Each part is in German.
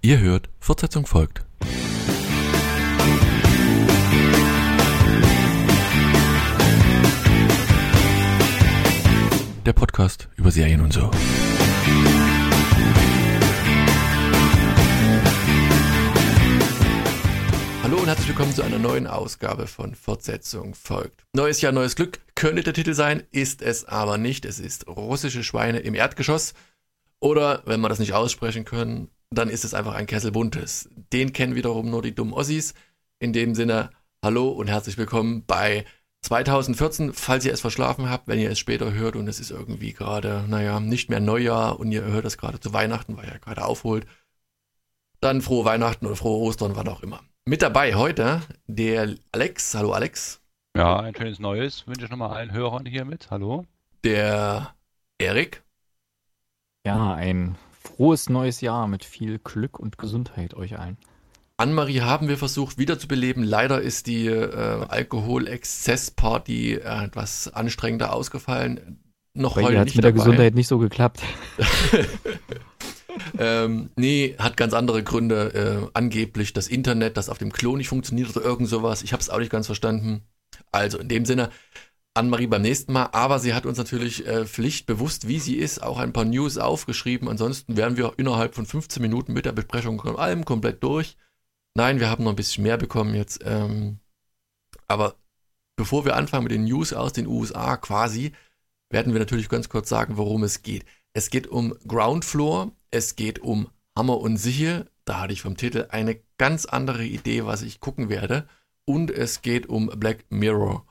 Ihr hört, Fortsetzung folgt. Der Podcast über Serien und so. Hallo und herzlich willkommen zu einer neuen Ausgabe von Fortsetzung folgt. Neues Jahr, neues Glück könnte der Titel sein, ist es aber nicht. Es ist russische Schweine im Erdgeschoss. Oder, wenn wir das nicht aussprechen können, dann ist es einfach ein Kessel Buntes. Den kennen wiederum nur die dummen Ossis. In dem Sinne, hallo und herzlich willkommen bei 2014, falls ihr es verschlafen habt, wenn ihr es später hört und es ist irgendwie gerade, nicht mehr Neujahr und ihr hört es gerade zu Weihnachten, weil ihr gerade aufholt, dann frohe Weihnachten oder frohe Ostern, wann auch immer. Mit dabei heute der Alex. Hallo Alex. Ja, ein schönes Neues wünsche ich nochmal allen Hörern hier mit. Hallo. Der Erik. Ja, ein frohes neues Jahr mit viel Glück und Gesundheit euch allen. Annemarie haben wir versucht wiederzubeleben. Leider ist die Alkohol-Exzess-Party etwas anstrengender ausgefallen. Noch Bei heute ihr hat nicht mit der dabei. Gesundheit nicht so geklappt. Nee, hat ganz andere Gründe. Angeblich das Internet, das auf dem Klo nicht funktioniert oder irgend sowas. Ich habe es auch nicht ganz verstanden. Also in dem Sinne, Annemarie beim nächsten Mal. Aber sie hat uns natürlich pflichtbewusst, wie sie ist, auch ein paar News aufgeschrieben. Ansonsten wären wir innerhalb von 15 Minuten mit der Besprechung von allem komplett durch. Nein, wir haben noch ein bisschen mehr bekommen jetzt. Aber bevor wir anfangen mit den News aus den USA quasi, werden wir natürlich ganz kurz sagen, worum es geht. Es geht um Ground Floor, es geht um Hammer und Sichel. Da hatte ich vom Titel eine ganz andere Idee, was ich gucken werde. Und es geht um Black Mirror.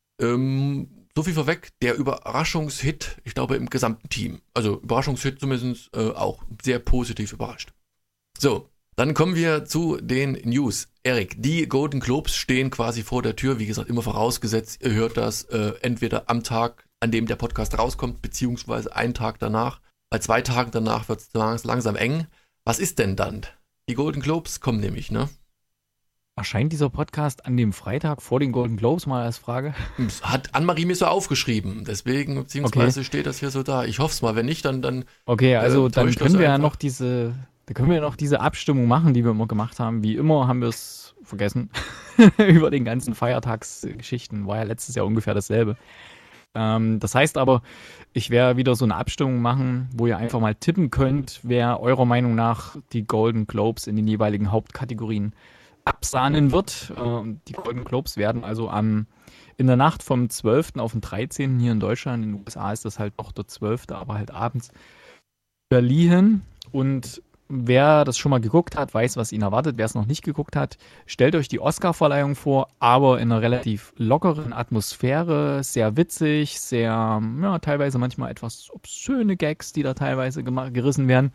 So viel vorweg, der Überraschungshit, ich glaube im gesamten Team. Also Überraschungshit zumindest auch sehr positiv überrascht. So. Dann kommen wir zu den News. Erik, die Golden Globes stehen quasi vor der Tür. Wie gesagt, immer vorausgesetzt, ihr hört das entweder am Tag, an dem der Podcast rauskommt, beziehungsweise einen Tag danach. Bei 2 Tagen danach wird es langsam eng. Was ist denn dann? Die Golden Globes kommen nämlich, ne? Erscheint dieser Podcast an dem Freitag vor den Golden Globes, mal als Frage? Hat Annemarie mir so aufgeschrieben. Deswegen, beziehungsweise steht das hier so da. Ich hoffe es mal. Wenn nicht, dann Okay, also dann täuscht können das wir ja einfach. noch diese Abstimmung machen, die wir immer gemacht haben. Wie immer haben wir es vergessen. Über den ganzen Feiertagsgeschichten. War ja letztes Jahr ungefähr dasselbe. Das heißt aber, ich werde wieder so eine Abstimmung machen, wo ihr einfach mal tippen könnt, wer eurer Meinung nach die Golden Globes in den jeweiligen Hauptkategorien absahnen wird. Die Golden Globes werden also in der Nacht vom 12. auf den 13. hier in Deutschland, in den USA ist das halt noch der 12., aber halt abends, verliehen. Und wer das schon mal geguckt hat, weiß, was ihn erwartet. Wer es noch nicht geguckt hat, stellt euch die Oscar-Verleihung vor, aber in einer relativ lockeren Atmosphäre, sehr witzig, sehr, teilweise manchmal etwas obszöne Gags, die da teilweise gerissen werden.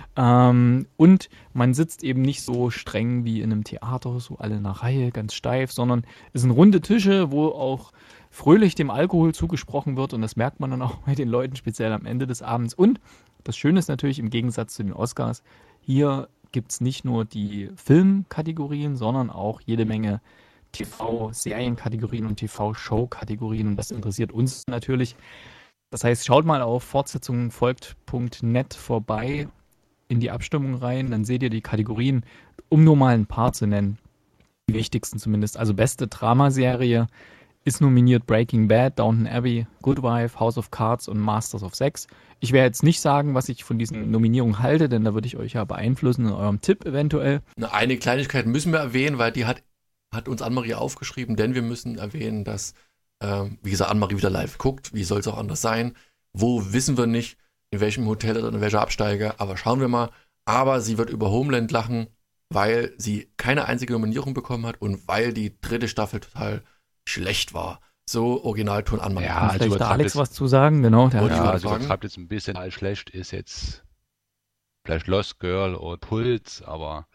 Und man sitzt eben nicht so streng wie in einem Theater, so alle nach Reihe, ganz steif, sondern es sind runde Tische, wo auch fröhlich dem Alkohol zugesprochen wird und das merkt man dann auch bei den Leuten, speziell am Ende des Abends. Und das Schöne ist natürlich im Gegensatz zu den Oscars, hier gibt es nicht nur die Filmkategorien, sondern auch jede Menge TV-Serienkategorien und TV-Show-Kategorien und das interessiert uns natürlich. Das heißt, schaut mal auf fortsetzungfolgt.net vorbei in die Abstimmung rein, dann seht ihr die Kategorien, um nur mal ein paar zu nennen. Die wichtigsten zumindest. Also beste Dramaserie ist nominiert Breaking Bad, Downton Abbey, Good Wife, House of Cards und Masters of Sex. Ich werde jetzt nicht sagen, was ich von diesen Nominierungen halte, denn da würde ich euch ja beeinflussen in eurem Tipp eventuell. Eine Kleinigkeit müssen wir erwähnen, weil die hat uns Annemarie aufgeschrieben, denn wir müssen erwähnen, dass, wie gesagt, Annemarie wieder live guckt. Wie soll es auch anders sein? Wo, wissen wir nicht, in welchem Hotel oder in welcher Absteige, aber schauen wir mal. Aber sie wird über Homeland lachen, weil sie keine einzige Nominierung bekommen hat und weil die 3. Staffel total schlecht war. So Originalton Annemarie. Ja, Kann also vielleicht der übertreibt Alex jetzt- was zu sagen? Genau, der Wollte hat ich Ja, gerade also sagen. übertreibt jetzt ein bisschen, als schlecht ist jetzt vielleicht Lost Girl oder Puls, aber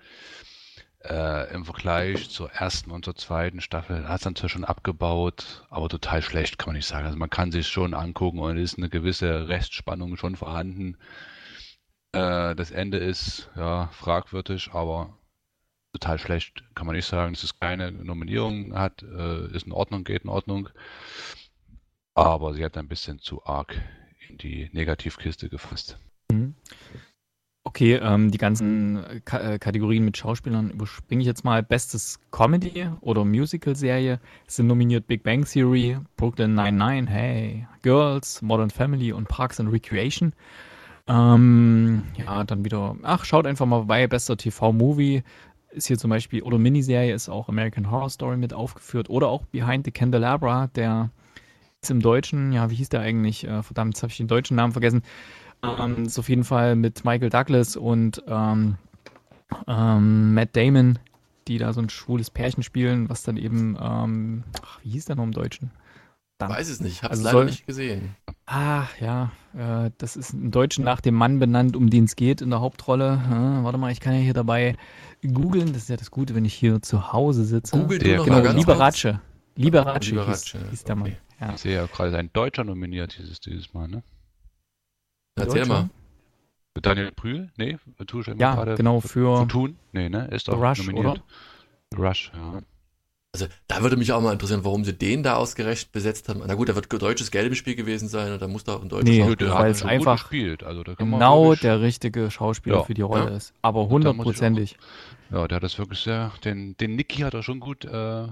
im Vergleich zur 1. und zur 2. Staffel hat es dann zwar schon abgebaut, aber total schlecht kann man nicht sagen. Also man kann sich schon angucken und es ist eine gewisse Restspannung schon vorhanden. Das Ende ist ja fragwürdig, aber total schlecht kann man nicht sagen. Dass es keine Nominierung hat, ist in Ordnung, geht in Ordnung. Aber sie hat ein bisschen zu arg in die Negativkiste gefasst. Okay, die ganzen Kategorien mit Schauspielern überspringe ich jetzt mal. Bestes Comedy- oder Musical-Serie sind nominiert Big Bang Theory, Brooklyn Nine-Nine, hey, Girls, Modern Family und Parks and Recreation. Ja, dann wieder, schaut einfach mal vorbei. Bester TV-Movie ist hier zum Beispiel, oder Miniserie ist auch American Horror Story mit aufgeführt. Oder auch Behind the Candelabra, der ist im Deutschen, ja, wie hieß der eigentlich? Verdammt, jetzt habe ich den deutschen Namen vergessen. Ist auf jeden Fall mit Michael Douglas und Matt Damon, die da so ein schwules Pärchen spielen, was dann eben, wie hieß der noch im Deutschen? Weiß es nicht, hab's Also leider soll- nicht gesehen. Ja, das ist im Deutschen nach dem Mann benannt, um den es geht in der Hauptrolle. Warte mal, ich kann ja hier dabei googeln. Das ist ja das Gute, wenn ich hier zu Hause sitze. Google du Der- noch Genau, mal ganz Liberace. kurz. Liberace Liberace, hieß der Mann. okay. Ja. Ich sehe ja gerade, ein Deutscher nominiert dieses Mal, ne? Erzähl mal. Daniel Brühl? Nee, tue ich immer Ja, gerade genau, für Fortun? Nee, ne? Ist doch Rush, nominiert. Rush, ja. Also da würde mich auch mal interessieren, warum sie den da ausgerechnet besetzt haben. Na gut, da wird deutsches Geld im Spiel gewesen sein und da muss da auch ein deutscher Nee, Schauspieler weil sein. es schon einfach gut gespielt. Also, da kann man genau wirklich, der richtige Schauspieler Ja, für die Rolle ja. ist. Aber da muss ich auch- hundertprozentig. Ja, der hat das wirklich sehr, den Nicky hat er schon gut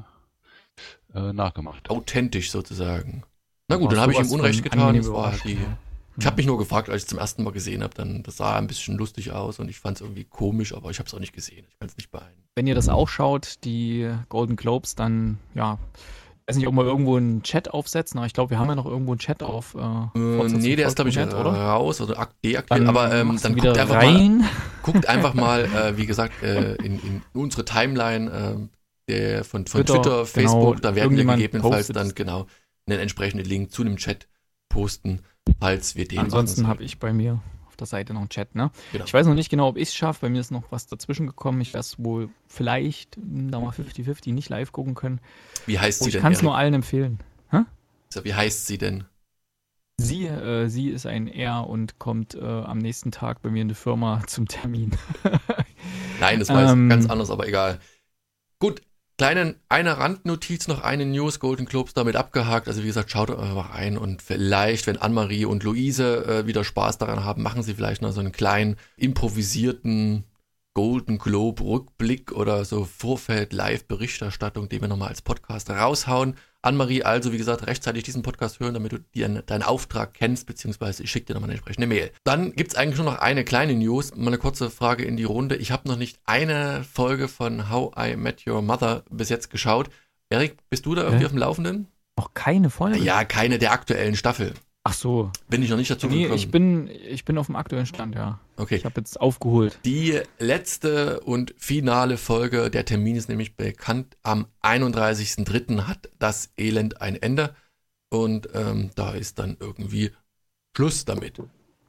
nachgemacht. Authentisch sozusagen. Na War gut, dann habe ich ihm sowas von Unrecht getan. angenehme Das war Überraschung, die, ja. ich habe mich nur gefragt, als ich zum ersten Mal gesehen habe, dann das sah ein bisschen lustig aus und ich fand es irgendwie komisch, aber ich habe es auch nicht gesehen. Ich kann es nicht beeilen. Wenn ihr das auch schaut, die Golden Globes, dann, ja, ich weiß nicht, ob wir irgendwo einen Chat aufsetzen, aber ich glaube, wir haben ja noch irgendwo einen Chat auf. Nee, der ist, glaube ich, oder? raus oder deaktiviert. Dann Aber machst du dann wieder guckt einfach, rein. guckt einfach mal, wie gesagt, in unsere Timeline von Twitter, Twitter, Facebook, genau, da werden wir irgendjemand gegebenenfalls postet dann es. genau einen entsprechenden Link zu einem Chat posten, falls wir den Ansonsten machen habe ich bei mir auf der Seite noch einen Chat, ne? Genau. Ich weiß noch nicht genau, ob ich es schaffe. Bei mir ist noch was dazwischen gekommen. Ich werde es wohl vielleicht, da mal 50-50 nicht live gucken können. Wie heißt sie Ich denn? kann es Erik? nur allen empfehlen. Wie heißt sie denn? Sie ist ein Er und kommt am nächsten Tag bei mir in die Firma zum Termin. Nein, das war jetzt Ähm, ganz anders, aber egal. Gut, eine Randnotiz, noch eine News, Golden Globes damit abgehakt. Also wie gesagt, schaut einfach rein und vielleicht, wenn Anne-Marie und Luise wieder Spaß daran haben, machen sie vielleicht noch so einen kleinen improvisierten Golden Globe Rückblick oder so Vorfeld-Live-Berichterstattung, den wir nochmal als Podcast raushauen. Anne-Marie, also wie gesagt, rechtzeitig diesen Podcast hören, damit du deinen Auftrag kennst, beziehungsweise ich schicke dir nochmal eine entsprechende Mail. Dann gibt es eigentlich nur noch eine kleine News, mal eine kurze Frage in die Runde. Ich habe noch nicht eine Folge von How I Met Your Mother bis jetzt geschaut. Erik, bist du da irgendwie auf dem Laufenden? Noch keine Folge? Ja, keine der aktuellen Staffel. Ach so. Bin ich noch nicht dazu Nee, gekommen. ich bin auf dem aktuellen Stand, ja. Okay. Ich habe jetzt aufgeholt. Die letzte und finale Folge, der Termin ist nämlich bekannt, am 31.03. hat das Elend ein Ende und da ist dann irgendwie Schluss damit.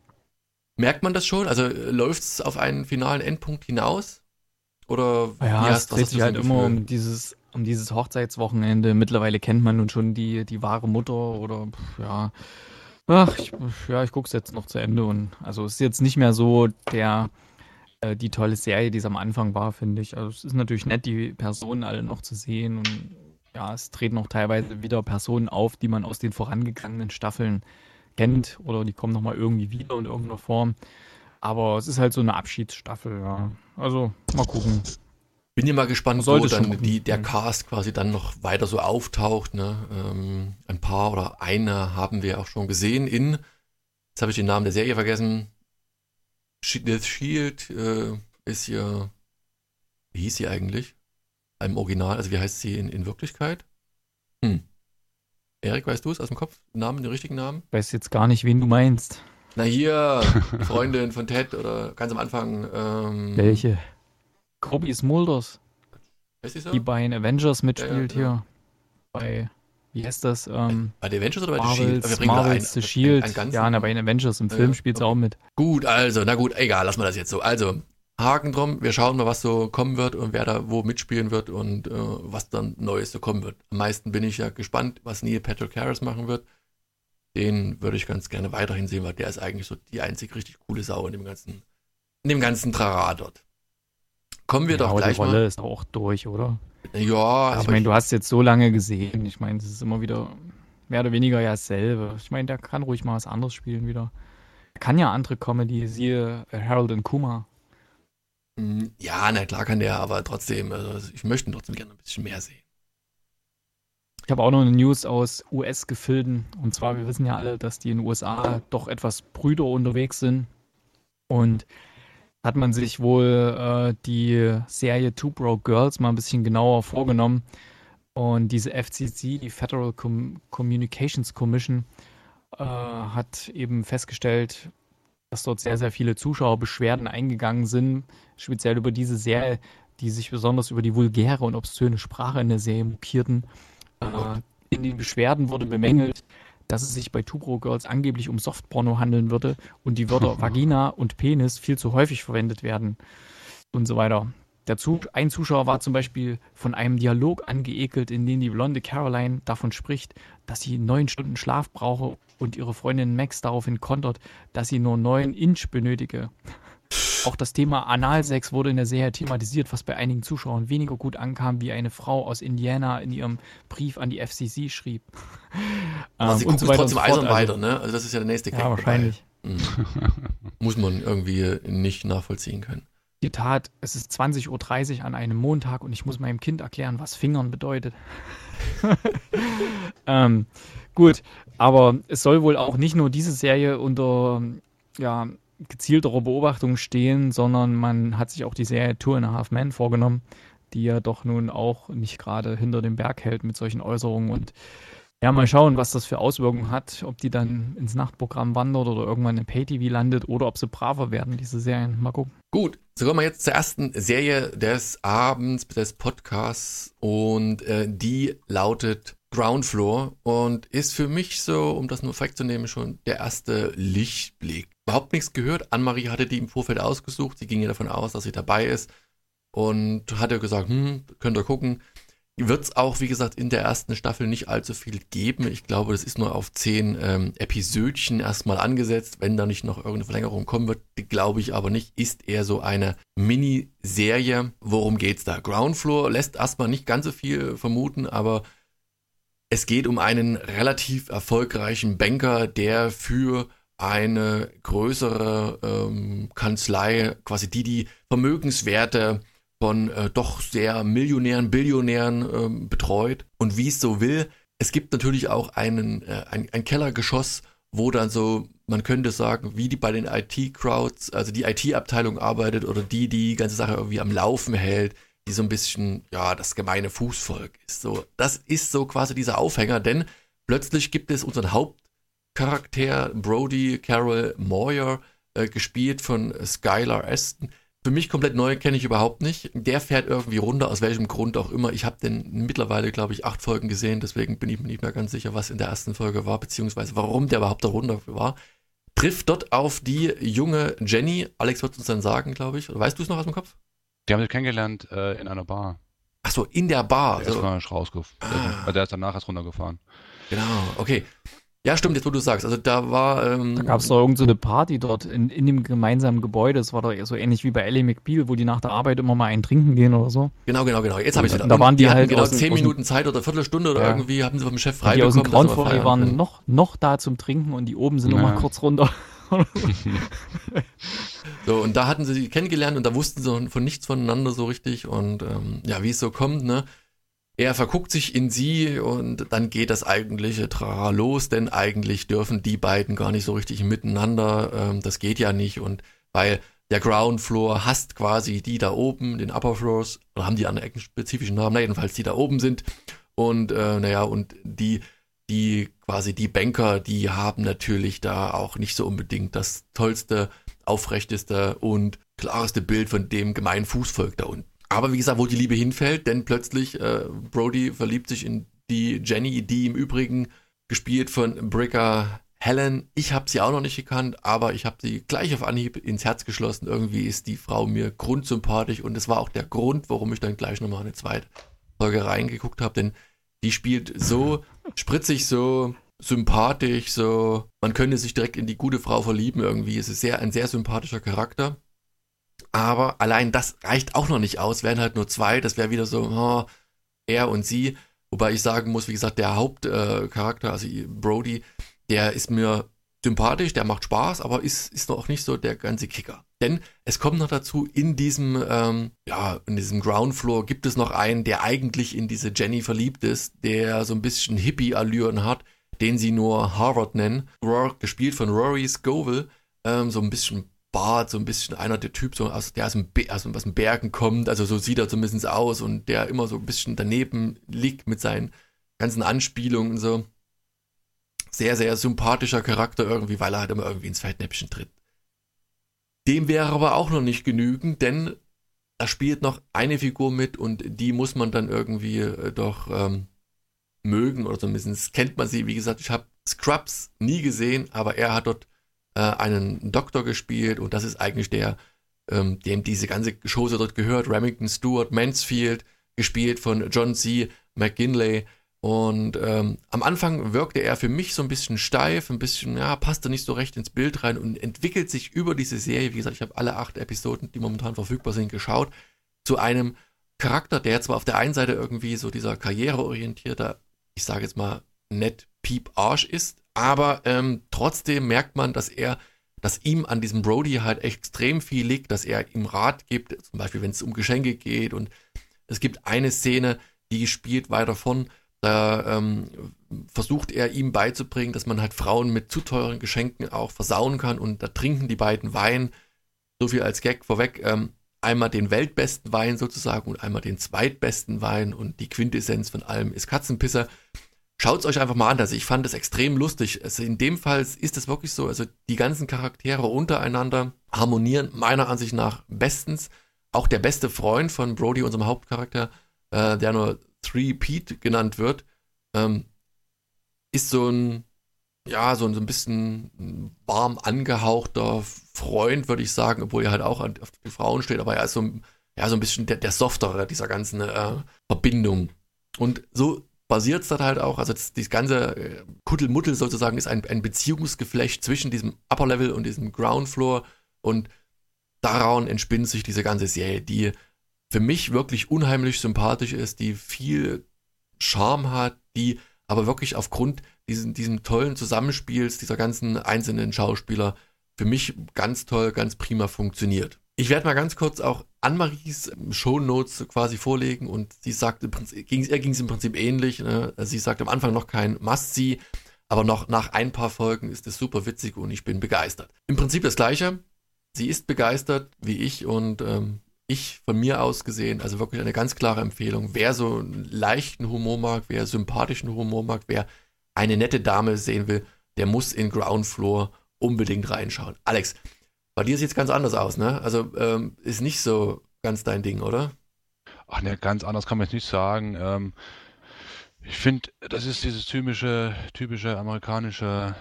Merkt man das schon? Also läuft es auf einen finalen Endpunkt hinaus? Oder Ja, wie es was dreht hast du sich so halt ein immer Gefühl? um dieses Hochzeitswochenende. Mittlerweile kennt man nun schon die wahre Mutter oder ja. Ach, ich gucke es jetzt noch zu Ende und also es ist jetzt nicht mehr so die tolle Serie, die es am Anfang war, finde ich. Also es ist natürlich nett, die Personen alle noch zu sehen und ja, es treten auch teilweise wieder Personen auf, die man aus den vorangegangenen Staffeln kennt oder die kommen nochmal irgendwie wieder in irgendeiner Form. Aber es ist halt so eine Abschiedsstaffel, ja. Also mal gucken. Bin ja mal gespannt, Man wo sollte schon dann gucken. der Cast quasi dann noch weiter so auftaucht. Ne? Ein paar oder eine haben wir auch schon gesehen jetzt habe ich den Namen der Serie vergessen. The Shield ist ja, wie hieß sie eigentlich? Im Original, also wie heißt sie in Wirklichkeit? Erik, weißt du es aus dem Kopf? Den richtigen Namen? Ich weiß jetzt gar nicht, wen du meinst. Na hier, die Freundin von Ted oder ganz am Anfang. Welche? Kobe Smulders, Heißt die so? die bei den Avengers mitspielt Ja, ja, hier. Bei, wie heißt das? Bei The Avengers oder bei The Shield? Marvels, Wir bringen da Marvels The Shield. einen ganzen- Ja, bei den Avengers im Film Ja, spielt sie okay. auch mit. Gut, also, na gut, egal, lassen wir das jetzt so. Also, Haken drum, wir schauen mal, was so kommen wird und wer da wo mitspielen wird und was dann Neues so kommen wird. Am meisten bin ich ja gespannt, was Neil Patrick Harris machen wird. Den würde ich ganz gerne weiterhin sehen, weil der ist eigentlich so die einzig richtig coole Sau in dem ganzen Trara dort. Kommen wir Ja, doch aber gleich die Rolle ist auch durch, oder? Ja, Also ich aber meine, du hast jetzt so lange gesehen. Ich meine, das ist immer wieder mehr oder weniger ja dasselbe. Ich meine, der kann ruhig mal was anderes spielen wieder. Kann ja andere Comedy, siehe Harold und Kumar. Ja, na klar kann der, aber trotzdem, also ich möchte ihn trotzdem gerne ein bisschen mehr sehen. Ich habe auch noch eine News aus US-Gefilden. Und zwar, wir wissen ja alle, dass die in den USA doch etwas brüder unterwegs sind. Und hat man sich wohl die Serie Two Broke Girls mal ein bisschen genauer vorgenommen. Und diese FCC, die Federal Communications Commission, hat eben festgestellt, dass dort sehr, sehr viele Zuschauerbeschwerden eingegangen sind, speziell über diese Serie, die sich besonders über die vulgäre und obszöne Sprache in der Serie mokierten. In den Beschwerden wurde bemängelt, dass es sich bei Two Broke Girls angeblich um Softporno handeln würde und die Wörter Vagina und Penis viel zu häufig verwendet werden und so weiter. Ein Zuschauer war zum Beispiel von einem Dialog angeekelt, in dem die blonde Caroline davon spricht, dass sie 9 Stunden Schlaf brauche und ihre Freundin Max daraufhin kontert, dass sie nur 9 Inch benötige. Auch das Thema Analsex wurde in der Serie thematisiert, was bei einigen Zuschauern weniger gut ankam, wie eine Frau aus Indiana in ihrem Brief an die FCC schrieb. Aber sie gucken so weiter trotzdem und so fort. eisern weiter, ne? Also das ist ja der nächste Gag Ja, wahrscheinlich. Muss man irgendwie nicht nachvollziehen können. Zitat, es ist 20:30 Uhr an einem Montag und ich muss meinem Kind erklären, was Fingern bedeutet. Gut, aber es soll wohl auch nicht nur diese Serie unter gezielterer Beobachtung stehen, sondern man hat sich auch die Serie Two and a Half Men vorgenommen, die ja doch nun auch nicht gerade hinter dem Berg hält mit solchen Äußerungen. Und ja, mal schauen, was das für Auswirkungen hat, ob die dann ins Nachtprogramm wandert oder irgendwann in Pay-TV landet oder ob sie braver werden, diese Serien. Mal gucken. Gut, so kommen wir jetzt zur ersten Serie des Abends, des Podcasts und die lautet Ground Floor und ist für mich so, um das nur vorwegzunehmen, schon der erste Lichtblick. Überhaupt nichts gehört. Annemarie hatte die im Vorfeld ausgesucht. Sie ging ja davon aus, dass sie dabei ist und hatte gesagt, könnt ihr gucken. Wird es auch, wie gesagt, in der ersten Staffel nicht allzu viel geben. Ich glaube, das ist nur auf 10 Episödchen erstmal angesetzt. Wenn da nicht noch irgendeine Verlängerung kommen wird, glaube ich aber nicht. Ist eher so eine Miniserie. Worum geht's da? Ground Floor lässt erstmal nicht ganz so viel vermuten, aber es geht um einen relativ erfolgreichen Banker, der für eine größere Kanzlei, quasi die Vermögenswerte von doch sehr Millionären, Billionären betreut. Und wie es so will, es gibt natürlich auch ein Kellergeschoss, wo dann so, man könnte sagen, wie die bei den IT-Crowds, also die IT-Abteilung arbeitet oder die ganze Sache irgendwie am Laufen hält, die so ein bisschen, ja, das gemeine Fußvolk ist. So, das ist so quasi dieser Aufhänger, denn plötzlich gibt es unseren Hauptcharakter, Brody Carroll Moyer, gespielt von Skylar Aston. Für mich komplett neu, kenne ich überhaupt nicht. Der fährt irgendwie runter, aus welchem Grund auch immer. Ich habe den mittlerweile, glaube ich, 8 Folgen gesehen, deswegen bin ich mir nicht mehr ganz sicher, was in der ersten Folge war, beziehungsweise warum der überhaupt da runter war. Trifft dort auf die junge Jenny. Alex wird uns dann sagen, glaube ich. Oder weißt du es noch aus dem Kopf? Die haben sich kennengelernt in einer Bar. Ach so, in der Bar. Der ist mal rausgefahren. Der ist danach erst runtergefahren. Genau, okay. Ja, stimmt, jetzt wo du sagst. Also da war... da gab es doch irgend so eine Party dort in dem gemeinsamen Gebäude. Das war doch so ähnlich wie bei Ellie McBeal, wo die nach der Arbeit immer mal einen trinken gehen oder so. Genau. Jetzt habe ich es wieder. Da waren die halt genau 10 Minuten Zeit oder Viertelstunde oder irgendwie haben sie vom Chef frei die bekommen. Die aus dem Ground Floor, die waren noch da zum Trinken und die oben sind noch mal kurz runter. So, und da hatten sie sich kennengelernt und da wussten sie von nichts voneinander so richtig und ja, wie es so kommt, ne? Er verguckt sich in sie und dann geht das eigentliche Trara los, denn eigentlich dürfen die beiden gar nicht so richtig miteinander, das geht ja nicht und weil der Ground Floor hasst quasi die da oben, den Upper Floors, oder haben die an einen spezifischen Namen, jedenfalls die da oben sind und und die quasi die Banker, die haben natürlich da auch nicht so unbedingt das tollste, aufrechteste und klareste Bild von dem gemeinen Fußvolk da unten. Aber wie gesagt, wo die Liebe hinfällt, denn plötzlich Brody verliebt sich in die Jenny, die im Übrigen gespielt von Bricka Helen. Ich habe sie auch noch nicht gekannt, aber ich habe sie gleich auf Anhieb ins Herz geschlossen. Irgendwie ist die Frau mir grundsympathisch und das war auch der Grund, warum ich dann gleich nochmal eine zweite Folge reingeguckt habe, denn die spielt so spritzig, so sympathisch, so man könnte sich direkt in die gute Frau verlieben irgendwie. Es ist ein sehr sympathischer Charakter. Aber allein das reicht auch noch nicht aus, wären halt nur 2, das wäre wieder so, er und sie, wobei ich sagen muss, wie gesagt, der Hauptcharakter, also Brody, der ist mir sympathisch, der macht Spaß, aber ist noch nicht so der ganze Kicker. Denn es kommt noch dazu, in diesem Ground Floor gibt es noch einen, der eigentlich in diese Jenny verliebt ist, der so ein bisschen Hippie-Allüren hat, den sie nur Harvard nennen. Gespielt von Rory Scovel, so ein bisschen Bart, so ein bisschen einer der Typ, so aus den Bergen kommt, also so sieht er zumindest aus und der immer so ein bisschen daneben liegt mit seinen ganzen Anspielungen und so. Sehr, sehr sympathischer Charakter irgendwie, weil er halt immer irgendwie ins Fettnäpfchen tritt. Dem wäre aber auch noch nicht genügend, denn da spielt noch eine Figur mit und die muss man dann irgendwie doch mögen oder zumindest kennt man sie. Wie gesagt, ich habe Scrubs nie gesehen, aber er hat dort einen Doktor gespielt und das ist eigentlich der, dem diese ganze Chose dort gehört. Remington Stewart Mansfield, gespielt von John C. McGinley. Und am Anfang wirkte er für mich so ein bisschen steif, ein bisschen, passte nicht so recht ins Bild rein und entwickelt sich über diese Serie, wie gesagt, ich habe alle 8 Episoden, die momentan verfügbar sind, geschaut, zu einem Charakter, der zwar auf der einen Seite irgendwie so dieser karriereorientierter, ich sage jetzt mal, nett Piep Arsch ist, aber trotzdem merkt man, dass ihm an diesem Brody halt extrem viel liegt, dass er ihm Rat gibt, zum Beispiel wenn es um Geschenke geht und es gibt eine Szene, die spielt weiter von. Da versucht er ihm beizubringen, dass man halt Frauen mit zu teuren Geschenken auch versauen kann und da trinken die beiden Wein, so viel als Gag vorweg, einmal den weltbesten Wein sozusagen und einmal den zweitbesten Wein und die Quintessenz von allem ist Katzenpisser. Schaut es euch einfach mal an, also ich fand es extrem lustig. Also in dem Fall ist es wirklich so, also die ganzen Charaktere untereinander harmonieren meiner Ansicht nach bestens. Auch der beste Freund von Brody, unserem Hauptcharakter, der nur 3 Pete genannt wird, ist so ein bisschen warm angehauchter Freund, würde ich sagen, obwohl er halt auch auf die Frauen steht, aber er ist so ein bisschen der Softere dieser ganzen Verbindung. Und so basiert es dann halt auch, also das ganze Kuddelmuddel sozusagen ist ein Beziehungsgeflecht zwischen diesem Upper Level und diesem Ground Floor und daran entspinnt sich diese ganze Serie, die für mich wirklich unheimlich sympathisch ist, die viel Charme hat, die aber wirklich aufgrund diesem tollen Zusammenspiels dieser ganzen einzelnen Schauspieler für mich ganz toll, ganz prima funktioniert. Ich werde mal ganz kurz auch Annemaries Shownotes quasi vorlegen und sie sagt, ihr ging es im Prinzip ähnlich. Ne? Sie sagt am Anfang noch kein Must-See, aber noch nach ein paar Folgen ist es super witzig und ich bin begeistert. Im Prinzip das Gleiche. Sie ist begeistert wie ich und ich von mir aus gesehen, also wirklich eine ganz klare Empfehlung. Wer so einen leichten Humor mag, wer sympathischen Humor mag, wer eine nette Dame sehen will, der muss in Ground Floor unbedingt reinschauen. Alex, bei dir sieht es ganz anders aus, ne? Also ist nicht so ganz dein Ding, oder? Ach ne, ganz anders kann man jetzt nicht sagen. Ich finde, das ist dieses typische amerikanische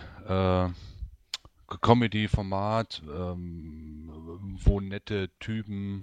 Comedy-Format, wo nette Typen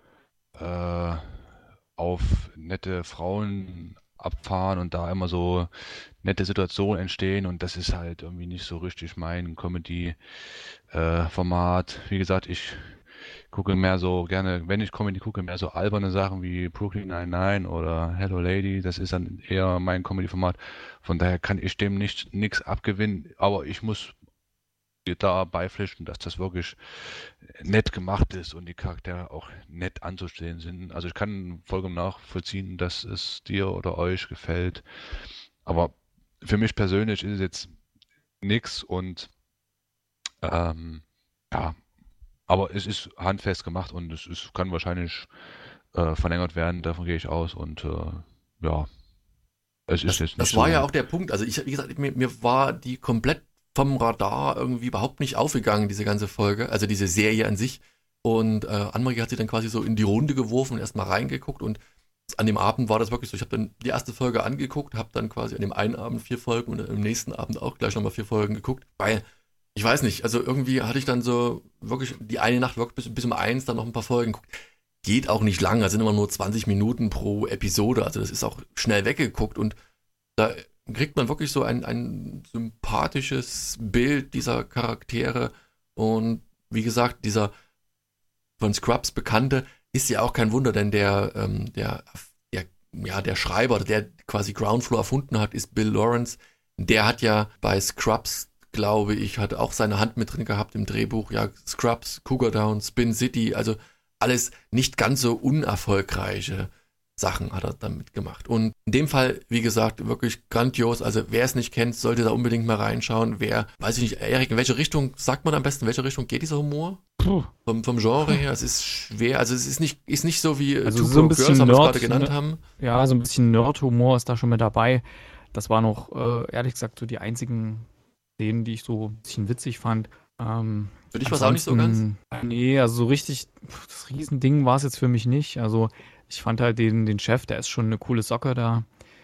auf nette Frauen abfahren und da immer so nette Situationen entstehen und das ist halt irgendwie nicht so richtig mein Comedy-Format. Wie gesagt, ich gucke mehr so gerne, wenn ich Comedy gucke, mehr so alberne Sachen wie Brooklyn Nine-Nine oder Hello Lady, das ist dann eher mein Comedy-Format. Von daher kann ich dem nichts abgewinnen, aber ich muss da beipflichten, dass das wirklich nett gemacht ist und die Charaktere auch nett anzustehen sind. Also ich kann vollkommen nachvollziehen, dass es dir oder euch gefällt, aber für mich persönlich ist es jetzt nix und ja, aber es ist handfest gemacht und kann wahrscheinlich verlängert werden, davon gehe ich aus und ja, es ist jetzt nicht Das so. war ja auch der Punkt, also wie gesagt, mir war die komplett vom Radar irgendwie überhaupt nicht aufgegangen, diese ganze Folge, also diese Serie an sich. Und Annemarie hat sie dann quasi so in die Runde geworfen und erstmal reingeguckt. Und an dem Abend war das wirklich so, ich habe dann die erste Folge angeguckt, habe dann quasi an dem einen Abend 4 Folgen und am nächsten Abend auch gleich nochmal 4 Folgen geguckt. Weil, ich weiß nicht, also irgendwie hatte ich dann so wirklich die eine Nacht wirklich bis um 1 dann noch ein paar Folgen geguckt. Geht auch nicht lang, also sind immer nur 20 Minuten pro Episode, also das ist auch schnell weggeguckt und da kriegt man wirklich so ein sympathisches Bild dieser Charaktere und wie gesagt, dieser von Scrubs Bekannte ist ja auch kein Wunder, denn der Schreiber, der quasi Ground Floor erfunden hat, ist Bill Lawrence. Der hat ja bei Scrubs glaube ich, hat auch seine Hand mit drin gehabt im Drehbuch. Ja, Scrubs, Cougar Town, Spin City, also alles nicht ganz so unerfolgreiche Sachen hat er damit gemacht. Und in dem Fall, wie gesagt, wirklich grandios. Also wer es nicht kennt, sollte da unbedingt mal reinschauen. Wer, weiß ich nicht, Erik, in welche Richtung, sagt man am besten, in welche Richtung geht dieser Humor? Vom Genre her, es ist schwer. Also es ist nicht so wie Also Two so ein Broke bisschen Girls, haben wir es Nerd, gerade genannt haben. Ja, so ein bisschen Nerd-Humor ist da schon mit dabei. Das war noch, ehrlich gesagt, so die einzigen Szenen, die ich so ein bisschen witzig fand. Für dich war es auch nicht so ganz? Nee, also so richtig, das Riesending war es jetzt für mich nicht. Also ich fand halt den Chef, der ist schon eine coole Socke da.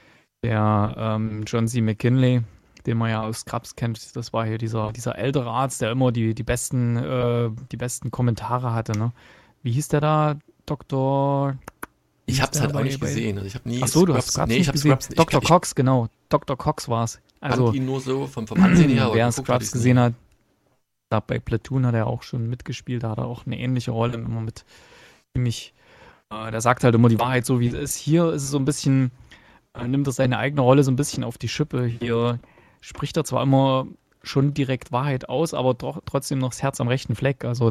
Der John C. McKinley, den man ja aus Scrubs kennt, das war hier dieser ältere Arzt, der immer die besten Kommentare hatte, ne? Wie hieß der da? Dr. Ich hab's halt auch nicht gesehen. Also ich habe nie Ach so, du hast Scrubs nicht gesehen. Dr. Cox, genau. Dr. Cox war's. Also Also ihn nur so vom Ansehen her. wer Scrubs gesehen hat, da bei Platoon hat er auch schon mitgespielt, da hat er auch eine ähnliche Rolle immer mit ziemlich, der sagt halt immer die Wahrheit so, wie es ist. Hier ist es so ein bisschen, nimmt er seine eigene Rolle so ein bisschen auf die Schippe. Hier spricht er zwar immer schon direkt Wahrheit aus, aber trotzdem noch das Herz am rechten Fleck. Also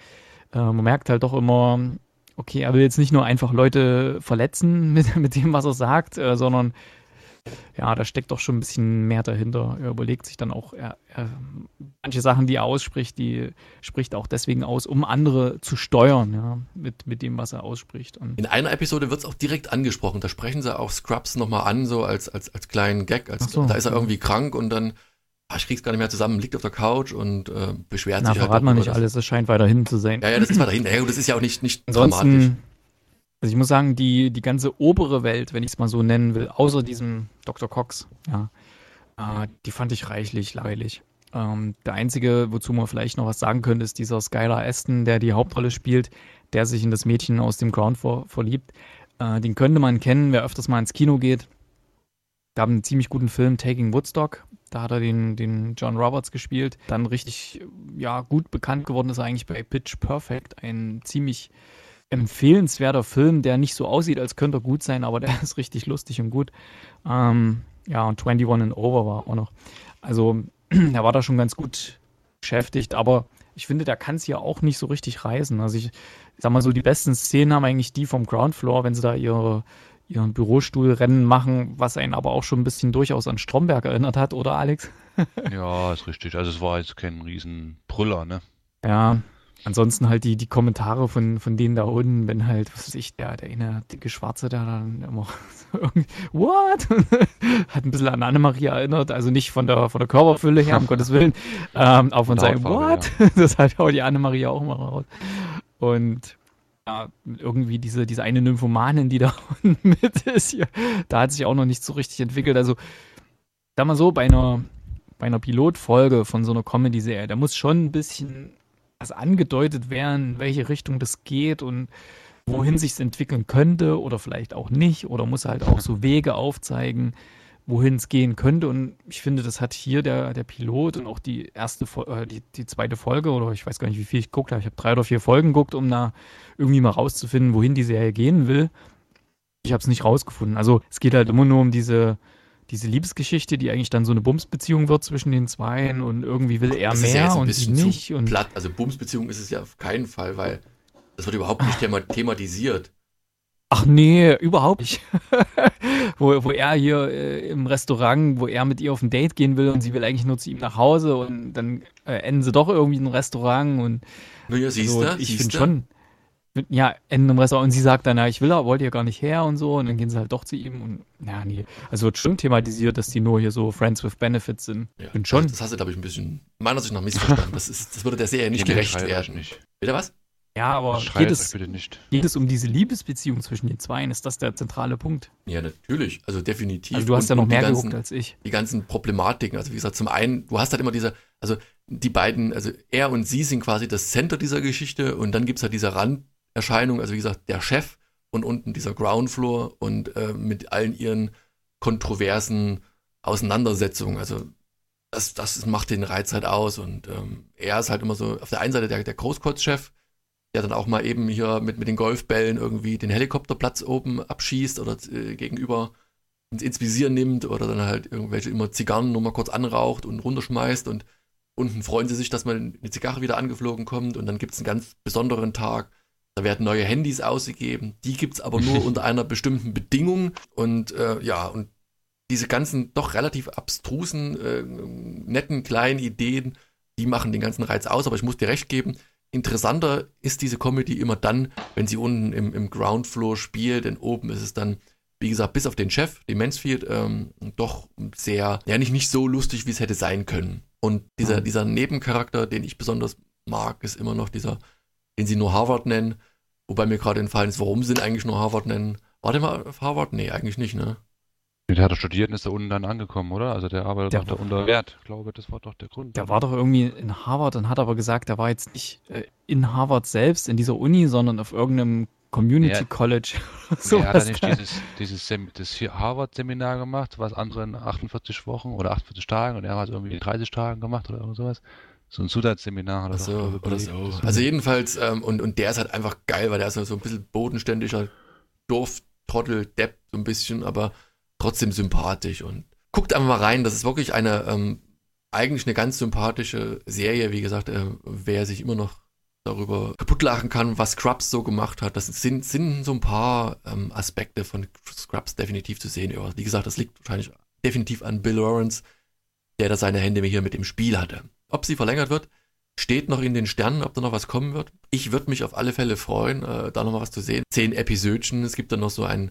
man merkt halt doch immer, okay, er will jetzt nicht nur einfach Leute verletzen mit dem, was er sagt, sondern ja, da steckt doch schon ein bisschen mehr dahinter. Er überlegt sich dann auch, manche Sachen, die er ausspricht, die spricht er auch deswegen aus, um andere zu steuern, ja, mit dem, was er ausspricht. Und in einer Episode wird es auch direkt angesprochen. Da sprechen sie auch Scrubs nochmal an, so als kleinen Gag. Da ist er irgendwie krank und dann, ich krieg's gar nicht mehr zusammen, liegt auf der Couch und beschwert sich halt. Verrat man nicht alles, das scheint weiterhin zu sein. Ja, das ist weiterhin. Ja, das ist ja auch nicht Ansonsten, dramatisch. Also ich muss sagen, die ganze obere Welt, wenn ich es mal so nennen will, außer diesem Dr. Cox, ja, die fand ich reichlich langweilig. Der einzige, wozu man vielleicht noch was sagen könnte, ist dieser Skylar Aston, der die Hauptrolle spielt, der sich in das Mädchen aus dem Ground verliebt. Den könnte man kennen, wer öfters mal ins Kino geht. Gab einen ziemlich guten Film, Taking Woodstock. Da hat er den John Roberts gespielt. Dann richtig, ja, gut bekannt geworden ist er eigentlich bei Pitch Perfect, ein ziemlich empfehlenswerter Film, der nicht so aussieht, als könnte er gut sein, aber der ist richtig lustig und gut. Ja, und 21 and Over war auch noch. Also, er war da schon ganz gut beschäftigt, aber ich finde, der kann es ja auch nicht so richtig reißen. Also ich sag mal so, die besten Szenen haben eigentlich die vom Ground Floor, wenn sie da ihren Bürostuhlrennen machen, was einen aber auch schon ein bisschen durchaus an Stromberg erinnert hat, oder Alex? Ja, ist richtig. Also es war jetzt kein riesen Brüller, ne? Ja, ansonsten halt die Kommentare von denen da unten, wenn halt, was weiß ich, der eine dicke Schwarze, der dann immer what? Hat ein bisschen an Annemarie erinnert, also nicht von der Körperfülle her, um Gottes Willen, auch von seinem what? Ja. Das hat auch die Annemarie auch mal raus. Und ja, irgendwie diese eine Nymphomanin, die da unten mit ist, hier, da hat sich auch noch nicht so richtig entwickelt. Also, sag mal so, bei einer Pilotfolge von so einer Comedy-Serie, da muss schon ein bisschen was angedeutet werden, in welche Richtung das geht und wohin sich es entwickeln könnte oder vielleicht auch nicht, oder muss halt auch so Wege aufzeigen, wohin es gehen könnte. Und ich finde, das hat hier der Pilot und auch die zweite Folge, oder ich weiß gar nicht, wie viel ich geguckt habe. Ich habe 3 oder 4 Folgen geguckt, um da irgendwie mal rauszufinden, wohin die Serie gehen will. Ich habe es nicht rausgefunden. Also es geht halt immer nur um diese Liebesgeschichte, die eigentlich dann so eine Bumsbeziehung wird zwischen den Zweien, und irgendwie will er mehr ja und sie nicht. Und platt. Also Bumsbeziehung ist es ja auf keinen Fall, weil das wird überhaupt nicht thematisiert. Ach nee, überhaupt nicht. wo er hier im Restaurant, wo er mit ihr auf ein Date gehen will und sie will eigentlich nur zu ihm nach Hause, und dann enden sie doch irgendwie in einem Restaurant. Und naja, ich finde schon, ja, enden im Restaurant, und sie sagt dann, ja, wollte ja gar nicht her und so, und dann gehen sie halt doch zu ihm, und ja, nee. Also wird schon thematisiert, dass die nur hier so Friends with Benefits sind. Ja, und schon. Das hast du, glaube ich, ein bisschen meiner Sicht noch missverstanden. Das würde der Serie nicht gerecht werden. Nicht. Bitte was? Ja, aber geht es um diese Liebesbeziehung zwischen den Zweien? Ist das der zentrale Punkt? Ja, natürlich. Also definitiv. Also du hast ja noch mehr geguckt als ich. Die ganzen Problematiken. Also wie gesagt, zum einen, du hast halt immer also die beiden, also er und sie sind quasi das Center dieser Geschichte, und dann gibt es halt diese Randerscheinung, also wie gesagt, der Chef und unten dieser Ground Floor, und mit allen ihren kontroversen Auseinandersetzungen. Also das macht den Reiz halt aus, und er ist halt immer so auf der einen Seite der Großkotzchef, der dann auch mal eben hier mit den Golfbällen irgendwie den Helikopterplatz oben abschießt oder gegenüber ins Visier nimmt, oder dann halt irgendwelche immer Zigarren nur mal kurz anraucht und runterschmeißt, und unten freuen sie sich, dass mal eine Zigarre wieder angeflogen kommt und dann gibt es einen ganz besonderen Tag. Da werden neue Handys ausgegeben. Die gibt es aber nur unter einer bestimmten Bedingung. Und und diese ganzen doch relativ abstrusen, netten, kleinen Ideen, die machen den ganzen Reiz aus. Aber ich muss dir recht geben, interessanter ist diese Comedy immer dann, wenn sie unten im Ground Floor spielt. Denn oben ist es dann, wie gesagt, bis auf den Chef, den Mansfield, doch sehr, nicht so lustig, wie es hätte sein können. Und dieser Nebencharakter, den ich besonders mag, ist immer noch dieser, den sie nur Harvard nennen, wobei mir gerade entfallen ist, warum sie ihn eigentlich nur Harvard nennen. War der mal auf Harvard? Nee, eigentlich nicht, ne? Der hat doch studiert und ist da unten dann angekommen, oder? Also der arbeitet doch da unter Wert. Ich glaube, das war doch der Grund. Der war doch irgendwie in Harvard und hat aber gesagt, der war jetzt nicht in Harvard selbst, in dieser Uni, sondern auf irgendeinem Community College. So hat er nicht das Harvard-Seminar gemacht, was andere in 48 Wochen oder 48 Tagen und er hat es irgendwie in 30 Tagen gemacht oder sowas. So ein Zusatzseminar hat er so, oder so. Also jedenfalls, und der ist halt einfach geil, weil der ist so ein bisschen bodenständiger Dorftrottel, Depp, so ein bisschen, aber trotzdem sympathisch. Und guckt einfach mal rein, das ist wirklich eigentlich eine ganz sympathische Serie, wie gesagt, wer sich immer noch darüber kaputtlachen kann, was Scrubs so gemacht hat. Das sind so ein paar Aspekte von Scrubs definitiv zu sehen. Wie gesagt, das liegt wahrscheinlich definitiv an Bill Lawrence, der da seine Hände hier mit dem Spiel hatte. Ob sie verlängert wird, steht noch in den Sternen, ob da noch was kommen wird. Ich würde mich auf alle Fälle freuen, da noch mal was zu sehen. 10 Episödchen, es gibt dann noch so ein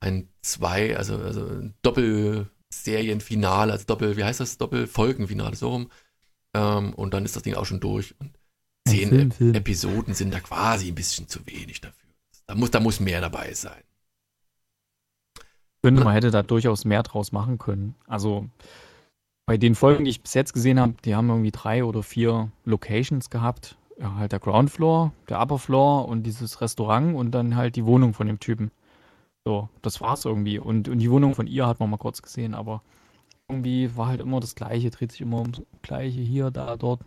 Doppelserienfinale, also Doppelfolgenfinale, so rum. Und dann ist das Ding auch schon durch. Und 10 Episoden sind da quasi ein bisschen zu wenig dafür. Da muss mehr dabei sein. Man hätte da durchaus mehr draus machen können. Also bei den Folgen, die ich bis jetzt gesehen habe, die haben irgendwie 3 oder 4 Locations gehabt. Ja, halt der Ground Floor, der Upper Floor und dieses Restaurant und dann halt die Wohnung von dem Typen. So, das war's irgendwie. Und die Wohnung von ihr hat man mal kurz gesehen, aber irgendwie war halt immer das Gleiche, dreht sich immer ums Gleiche, hier, da, dort.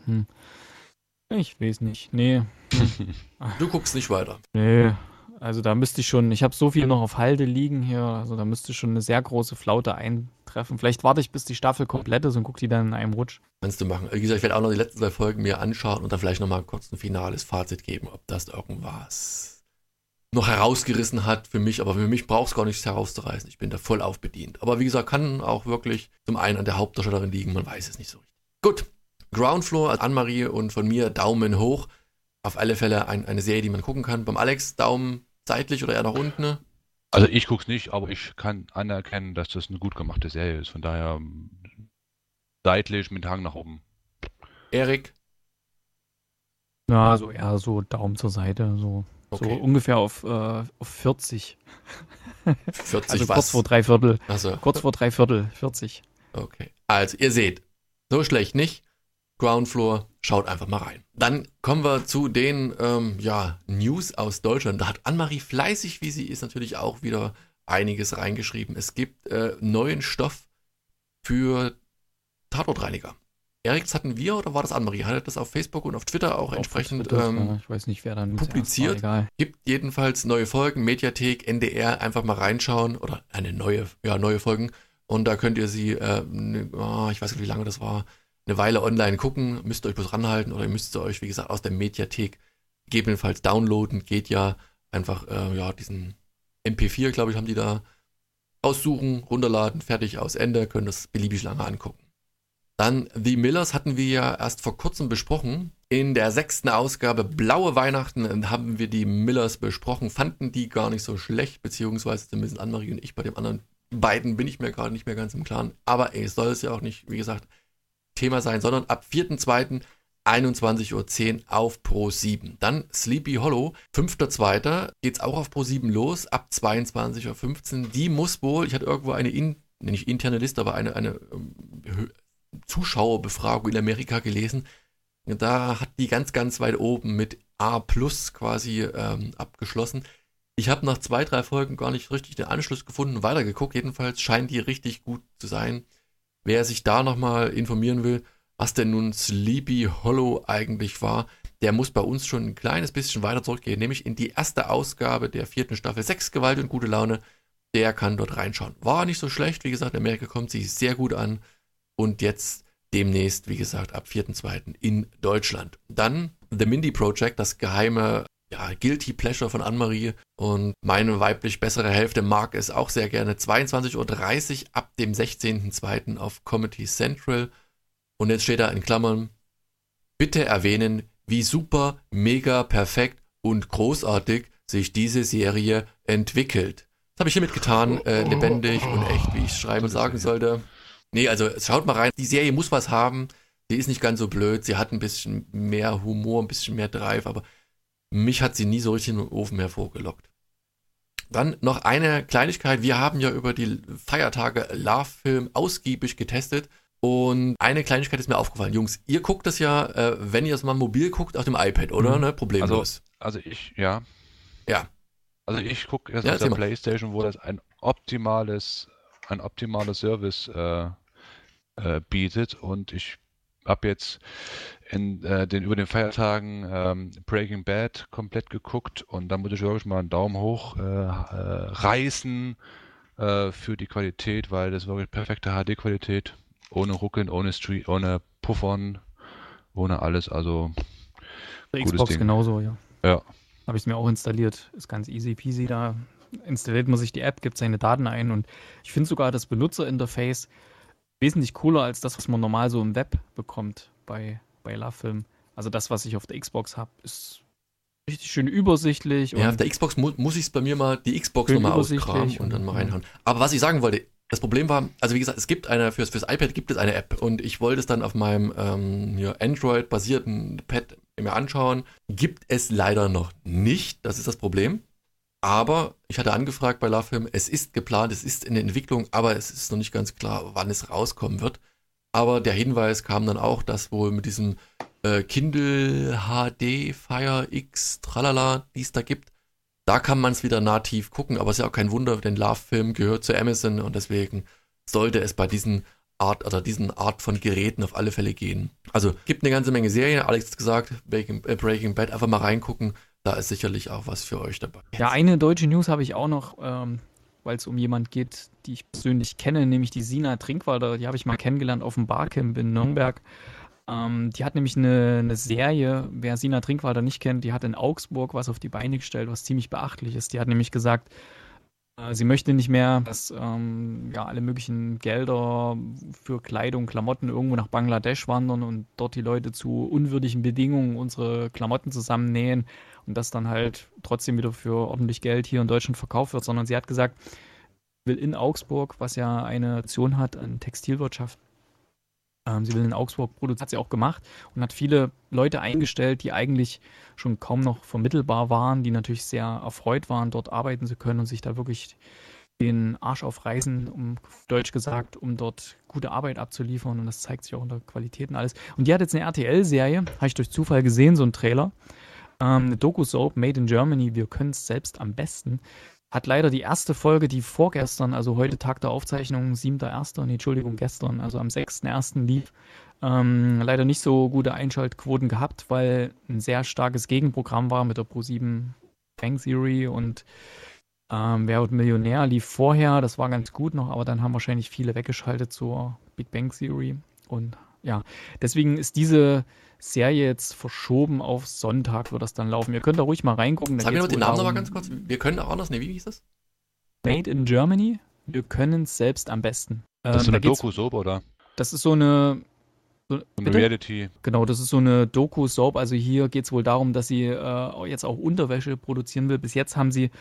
Ich weiß nicht, nee. Du guckst nicht weiter. Nee, also da müsste ich habe so viel noch auf Halde liegen hier, also da müsste schon eine sehr große Flaute eintreffen. Vielleicht warte ich, bis die Staffel komplett ist und gucke die dann in einem Rutsch. Kannst du machen. Wie gesagt, ich werde auch noch die letzten 2 Folgen mir anschauen und dann vielleicht nochmal kurz ein finales Fazit geben, ob das irgendwas noch herausgerissen hat für mich, aber für mich braucht es gar nichts herauszureißen. Ich bin da voll aufbedient. Aber wie gesagt, kann auch wirklich zum einen an der Hauptdarstellerin liegen, man weiß es nicht so richtig. Gut, Ground Floor, also Anne-Marie und von mir Daumen hoch. Auf alle Fälle eine Serie, die man gucken kann. Beim Alex Daumen seitlich oder eher nach unten? Ne? Also ich guck's nicht, aber ich kann anerkennen, dass das eine gut gemachte Serie ist. Von daher seitlich mit Hang nach oben. Erik? Ja, so eher so Daumen zur Seite, so ungefähr auf 40. 40 also was? kurz vor 3/4. Also. Kurz vor 3/4, 40. Okay. Also ihr seht, so schlecht nicht. Ground Floor, schaut einfach mal rein. Dann kommen wir zu den News aus Deutschland. Da hat Anne-Marie fleißig, wie sie ist, natürlich auch wieder einiges reingeschrieben. Es gibt neuen Stoff für Tatortreiniger. Erik, das hatten wir oder war das Anne-Marie? Hat das auf Facebook und auf Twitter auch entsprechend ich weiß nicht, wer dann publiziert? Gibt jedenfalls neue Folgen, Mediathek, NDR, einfach mal reinschauen oder neue Folgen. Und da könnt ihr sie, ich weiß nicht, wie lange das war, eine Weile online gucken, müsst ihr euch bloß ranhalten oder ihr müsst sie euch, wie gesagt, aus der Mediathek gegebenenfalls downloaden. Geht ja einfach, diesen MP4, glaube ich, haben die da aussuchen, runterladen, fertig, aus Ende, können das beliebig lange angucken. Dann The Millers hatten wir ja erst vor kurzem besprochen. In der 6. Ausgabe Blaue Weihnachten haben wir die Millers besprochen, fanden die gar nicht so schlecht, beziehungsweise zumindest Anne-Marie und ich. Bei den anderen beiden bin ich mir gerade nicht mehr ganz im Klaren. Aber es soll es ja auch nicht, wie gesagt, Thema sein, sondern ab 4.2. 21.10 Uhr auf Pro7. Dann Sleepy Hollow, 5.2. geht's auch auf Pro7 los, ab 22.15 Uhr. Die muss wohl, ich hatte irgendwo nicht interne Liste, aber eine Zuschauerbefragung in Amerika gelesen. Da hat die ganz, ganz weit oben mit A+ quasi abgeschlossen. Ich habe nach 2, 3 Folgen gar nicht richtig den Anschluss gefunden und weitergeguckt. Jedenfalls scheint die richtig gut zu sein. Wer sich da nochmal informieren will, was denn nun Sleepy Hollow eigentlich war, der muss bei uns schon ein kleines bisschen weiter zurückgehen, nämlich in die erste Ausgabe der 4. Staffel 6 Gewalt und gute Laune. Der kann dort reinschauen. War nicht so schlecht, wie gesagt, in Amerika kommt sie sehr gut an. Und jetzt demnächst, wie gesagt, ab 4.2. in Deutschland. Dann The Mindy Project, das geheime Guilty Pleasure von Annemarie, und meine weiblich bessere Hälfte mag es auch sehr gerne. 22.30 Uhr ab dem 16.2. auf Comedy Central. Und jetzt steht da in Klammern: Bitte erwähnen, wie super, mega, perfekt und großartig sich diese Serie entwickelt. Das habe ich hiermit getan, lebendig und echt, wie ich schreiben sagen sollte. Nee, also schaut mal rein. Die Serie muss was haben. Die ist nicht ganz so blöd. Sie hat ein bisschen mehr Humor, ein bisschen mehr Drive, aber mich hat sie nie so richtig in den Ofen hervorgelockt. Dann noch eine Kleinigkeit. Wir haben ja über die Feiertage Love-Film ausgiebig getestet. Und eine Kleinigkeit ist mir aufgefallen. Jungs, ihr guckt das ja, wenn ihr es mal mobil guckt, auf dem iPad, oder? Ne? Problemlos. Also ich, ja. Ja. Also ich gucke erst auf der PlayStation, wo das ein optimaler Service bietet, und ich habe jetzt über den Feiertagen Breaking Bad komplett geguckt, und da muss ich wirklich mal einen Daumen hoch reißen für die Qualität, weil das wirklich perfekte HD-Qualität, ohne Ruckeln, ohne Puffern, ohne alles, also der gutes Xbox Ding. genauso, ja. Ja. Habe ich es mir auch installiert. Ist ganz easy peasy. Da installiert man sich die App, gibt seine Daten ein, und ich finde sogar das Benutzerinterface wesentlich cooler als das, was man normal so im Web bekommt bei LoveFilm. Also das, was ich auf der Xbox habe, ist richtig schön übersichtlich. Ja, auf der Xbox muss ich es bei mir mal die Xbox nochmal auskramen und dann mal reinhauen. Aber was ich sagen wollte, das Problem war, also wie gesagt, es gibt fürs iPad gibt es eine App, und ich wollte es dann auf meinem Android-basierten Pad mir anschauen. Gibt es leider noch nicht, das ist das Problem. Aber ich hatte angefragt bei LoveFilm, es ist geplant, es ist in der Entwicklung, aber es ist noch nicht ganz klar, wann es rauskommen wird. Aber der Hinweis kam dann auch, dass wohl mit diesem Kindle HD Fire X Tralala, die es da gibt, da kann man es wieder nativ gucken, aber es ist ja auch kein Wunder, denn LoveFilm gehört zu Amazon, und deswegen sollte es bei diesen Art von Geräten auf alle Fälle gehen. Also gibt eine ganze Menge Serien, Alex hat gesagt, Breaking Bad, einfach mal reingucken, da ist sicherlich auch was für euch dabei. Ja, eine deutsche News habe ich auch noch, weil es um jemand geht, die ich persönlich kenne, nämlich die Sina Trinkwalder, die habe ich mal kennengelernt auf dem Barcamp in Nürnberg. Die hat nämlich eine Serie, wer Sina Trinkwalder nicht kennt, die hat in Augsburg was auf die Beine gestellt, was ziemlich beachtlich ist. Die hat nämlich gesagt, sie möchte nicht mehr, dass alle möglichen Gelder für Kleidung, Klamotten irgendwo nach Bangladesch wandern und dort die Leute zu unwürdigen Bedingungen unsere Klamotten zusammennähen und das dann halt trotzdem wieder für ordentlich Geld hier in Deutschland verkauft wird, sondern sie hat gesagt, will in Augsburg, was ja eine Nation hat an Textilwirtschaft, sie will in Augsburg produzieren, hat sie auch gemacht und hat viele Leute eingestellt, die eigentlich schon kaum noch vermittelbar waren, die natürlich sehr erfreut waren, dort arbeiten zu können und sich da wirklich den Arsch aufreißen, um Deutsch gesagt, um dort gute Arbeit abzuliefern, und das zeigt sich auch in der Qualität und alles. Und die hat jetzt eine RTL-Serie, habe ich durch Zufall gesehen, so einen Trailer, eine Doku-Soap, Made in Germany, wir können es selbst am besten. Hat leider die erste Folge, die vorgestern, also heute Tag der Aufzeichnung, 7.1., gestern, also am 6.1. lief, leider nicht so gute Einschaltquoten gehabt, weil ein sehr starkes Gegenprogramm war mit der Pro7 Bang Theory und Wer wird Millionär lief vorher, das war ganz gut noch, aber dann haben wahrscheinlich viele weggeschaltet zur Big Bang Theory. Und ja, deswegen ist diese Serie jetzt verschoben auf Sonntag, wird das dann laufen. Ihr könnt da ruhig mal reingucken. Sag mir noch den Namen nochmal ganz kurz. Wir können auch anders. Ne, wie hieß das? Made in Germany. Wir können es selbst am besten. Das ist so eine Doku-Soap, oder? Das ist so eine Reality. Genau, das ist so eine Doku-Soap. Also hier geht es wohl darum, dass sie jetzt auch Unterwäsche produzieren will. Bis jetzt haben sie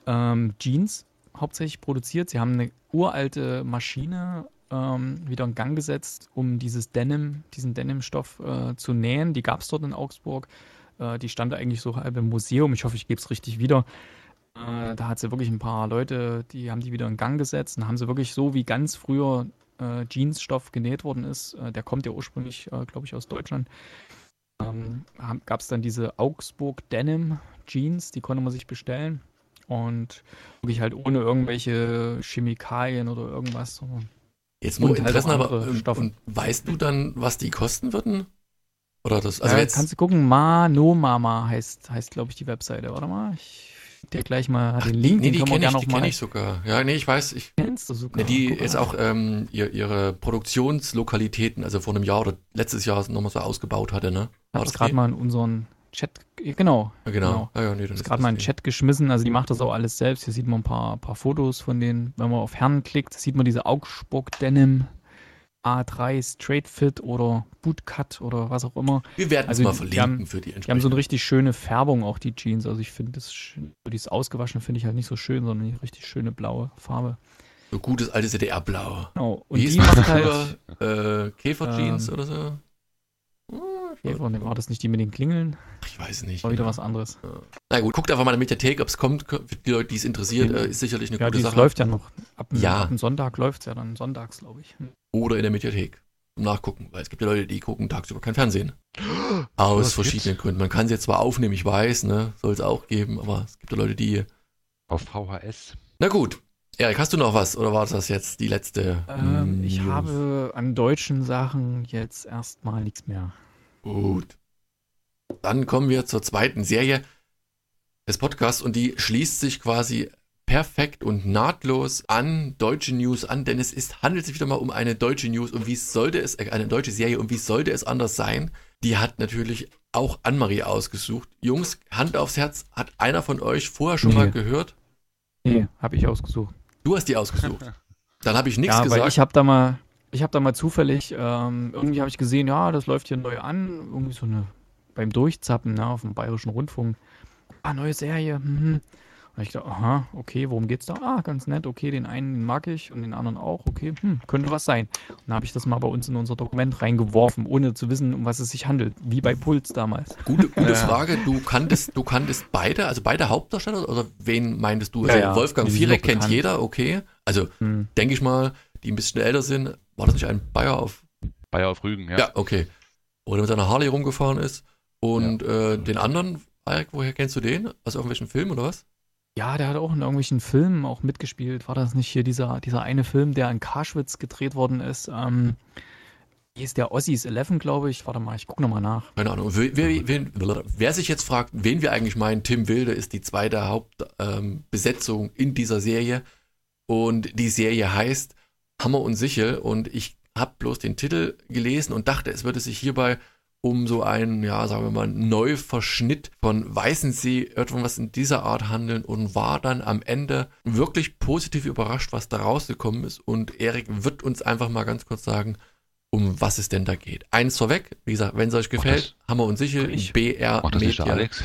Jeans hauptsächlich produziert. Sie haben eine uralte Maschine wieder in Gang gesetzt, um diesen Denim-Stoff zu nähen. Die gab es dort in Augsburg. Die stand eigentlich so halb im Museum. Ich hoffe, ich gebe es richtig wieder. Da hat sie wirklich ein paar Leute, die haben die wieder in Gang gesetzt und haben sie wirklich so, wie ganz früher Jeansstoff genäht worden ist. Der kommt ja ursprünglich, glaube ich, aus Deutschland. Gab es dann diese Augsburg Denim Jeans, die konnte man sich bestellen. Und wirklich halt ohne irgendwelche Chemikalien oder irgendwas. Jetzt nur Interessen, aber und weißt du dann, was die kosten würden? Oder das? Also jetzt kannst du gucken, Mano Mama heißt glaube ich, die Webseite. Warte mal. dir gleich mal den Link, Nee, den die können wir kenne gerne ich, noch mal. sogar. Ja, nee, ich weiß. Kennst du sogar? Die Guck ist mal. auch ihre Produktionslokalitäten, also vor einem Jahr oder letztes Jahr nochmal so ausgebaut hatte, ne? Ich habe es gerade mal in unseren Chat, genau. Ja, genau. Ja, nee, dann Ich habe ist es gerade das mal in den die. Chat geschmissen, also die macht das auch alles selbst. Hier sieht man ein paar Fotos von denen. Wenn man auf Herren klickt, sieht man diese Augsburg Denim A3 Straight Fit oder Bootcut oder was auch immer. Wir werden es Also mal die verlinken für die Die haben so entsprechenden. eine richtig schöne Färbung, auch die Jeans. Also ich finde das schön. So dieses Ausgewaschene finde ich halt nicht so schön, sondern die richtig schöne blaue Farbe. So gutes altes DDR-Blau. Genau. Und Wie hieß die das macht halt früher? Käfer-Jeans Ähm, oder so? Käfer, ne, war das nicht die mit den Klingeln? Ich weiß es nicht. War wieder genau. was anderes. Na gut, guckt einfach mal in der Mediathek, ob es kommt. Für die Leute, die es interessiert, ist sicherlich eine Ja, gute das Sache. läuft ja noch. Ab Ja. dem Sonntag läuft es ja dann. Sonntags, glaube ich. Oder in der Mediathek. Zum Nachgucken, weil es gibt ja Leute, die gucken tagsüber kein Fernsehen. Aus Was verschiedenen gibt's? Gründen. Man kann es jetzt zwar aufnehmen, ich weiß, ne, soll es auch geben, aber es gibt ja Leute, die. Auf VHS. Na gut. Erik, hast du noch was oder war das jetzt die letzte? Ich News? habe an deutschen Sachen jetzt erstmal nichts mehr. Gut. Dann kommen wir zur zweiten Serie des Podcasts und die schließt sich quasi perfekt und nahtlos an deutsche News an, denn handelt sich wieder mal um eine deutsche News und eine deutsche Serie und wie sollte es anders sein? Die hat natürlich auch Annemarie ausgesucht. Jungs, Hand aufs Herz, hat einer von euch vorher schon Nee. mal gehört? Nee, habe ich ausgesucht. Du hast die ausgesucht. Dann habe ich nichts Ja, weil gesagt. ich habe da mal zufällig, irgendwie habe ich gesehen, ja, das läuft hier neu an. Irgendwie so beim Durchzappen, ne, auf dem Bayerischen Rundfunk. Neue Serie. Und ich dachte, aha, okay, worum geht's da? Ganz nett, okay, den einen den mag ich und den anderen auch, okay, könnte was sein. Und dann habe ich das mal bei uns in unser Dokument reingeworfen, ohne zu wissen, um was es sich handelt. Wie bei Puls damals. Gute Ja. Frage. Du kanntest beide, also beide Hauptdarsteller oder wen meintest du? Ja, Also ja, Wolfgang die sind Fierek doch kennt bekannt. jeder, okay. Also Hm. denke ich mal, die ein bisschen älter sind. War das nicht ein Bayer auf? Bayer auf Rügen, ja. Ja, okay. Oder mit seiner Harley rumgefahren ist. Und den anderen, Erik, woher kennst du den? Aus irgendwelchen Filmen oder was? Ja, der hat auch in irgendwelchen Filmen auch mitgespielt. War das nicht hier dieser eine Film, der in Karschwitz gedreht worden ist? Wie ist der? Ossis 11, glaube ich. Warte mal, ich gucke nochmal nach. Keine Ahnung. Wer sich jetzt fragt, wen wir eigentlich meinen, Tim Wilde ist die zweite Hauptbesetzung in dieser Serie. Und die Serie heißt Hammer und Sichel. Und ich habe bloß den Titel gelesen und dachte, es würde sich hierbei um so einen, ja, sagen wir mal, Neuverschnitt von Weißensee, irgendwas in dieser Art handeln und war dann am Ende wirklich positiv überrascht, was da rausgekommen ist. Und Erik wird uns einfach mal ganz kurz sagen, um was es denn da geht. Eins vorweg, wie gesagt, wenn es euch gefällt, Hammer und Sichel, Macht das nicht der Alex?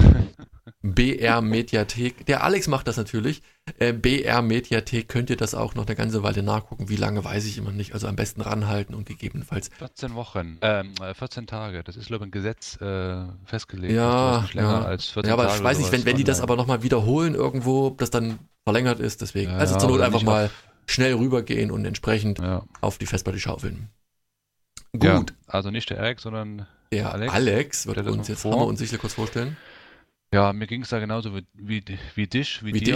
BR Mediathek. Der Alex macht das natürlich. BR Mediathek könnt ihr das auch noch eine ganze Weile nachgucken. Wie lange, weiß ich immer nicht. Also am besten ranhalten und gegebenenfalls. 14 Wochen, 14 Tage. Das ist, glaube ich, ein Gesetz festgelegt. Ja, dass du nicht länger ja. als 14 Ja, aber Tage ich weiß oder nicht, wenn sowas die das online- aber nochmal wiederholen irgendwo, ob das dann verlängert ist. Deswegen. Ja, Also zur Not aber einfach nicht mal schnell rübergehen und entsprechend Ja. auf die Festplatte schaufeln. Ja, Gut. also nicht der Eric, sondern Der Alex. Alex wird Stell das uns mal jetzt vor. Hammer und Sichel kurz vorstellen. ja, mir ging es da genauso wie dir, Wie wie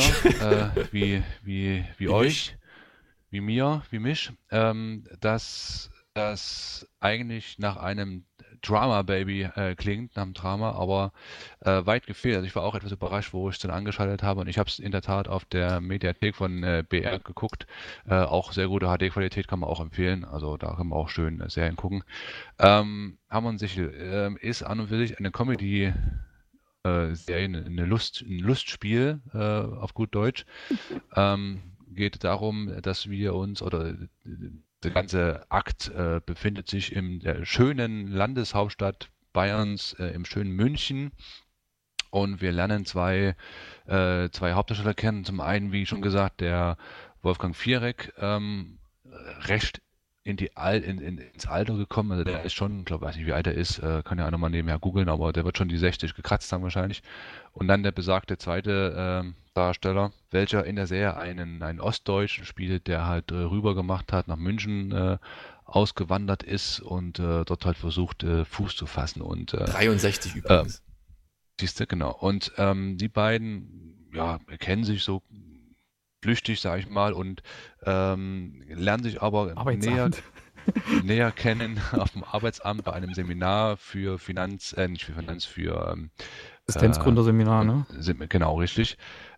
euch, wie mir, wie mich, dass das eigentlich nach einem Drama-Baby klingt, nach einem Drama, aber weit gefehlt. Also ich war auch etwas überrascht, wo ich es dann angeschaltet habe und ich habe es in der Tat auf der Mediathek von BR geguckt. Auch sehr gute HD-Qualität kann man auch empfehlen, also da kann man auch schön Serien gucken. Hammer und Sichel ist an und für sich eine Comedy Serie, ein Lustspiel auf gut Deutsch. Geht darum, dass wir uns, oder der ganze Akt befindet sich in der schönen Landeshauptstadt Bayerns, im schönen München. Und wir lernen zwei Hauptdarsteller kennen. Zum einen, wie schon gesagt, der Wolfgang Fierek, recht ins Alter gekommen. Also der ist schon, glaube weiß nicht, wie alt er ist, kann ja einer mal nebenher googeln, aber der wird schon die 60 gekratzt haben wahrscheinlich. Und dann der besagte zweite Darsteller, welcher in der Serie einen Ostdeutschen spielt, der halt rüber gemacht hat, nach München ausgewandert ist und dort halt versucht, Fuß zu fassen. Und 63 übrigens. siehste, genau. Und die beiden, ja, kennen sich so flüchtig, sage ich mal, und lernen sich aber Arbeitsamt. näher kennen auf dem Arbeitsamt bei einem Seminar für für Assistenzgründerseminar, ne? Genau, richtig.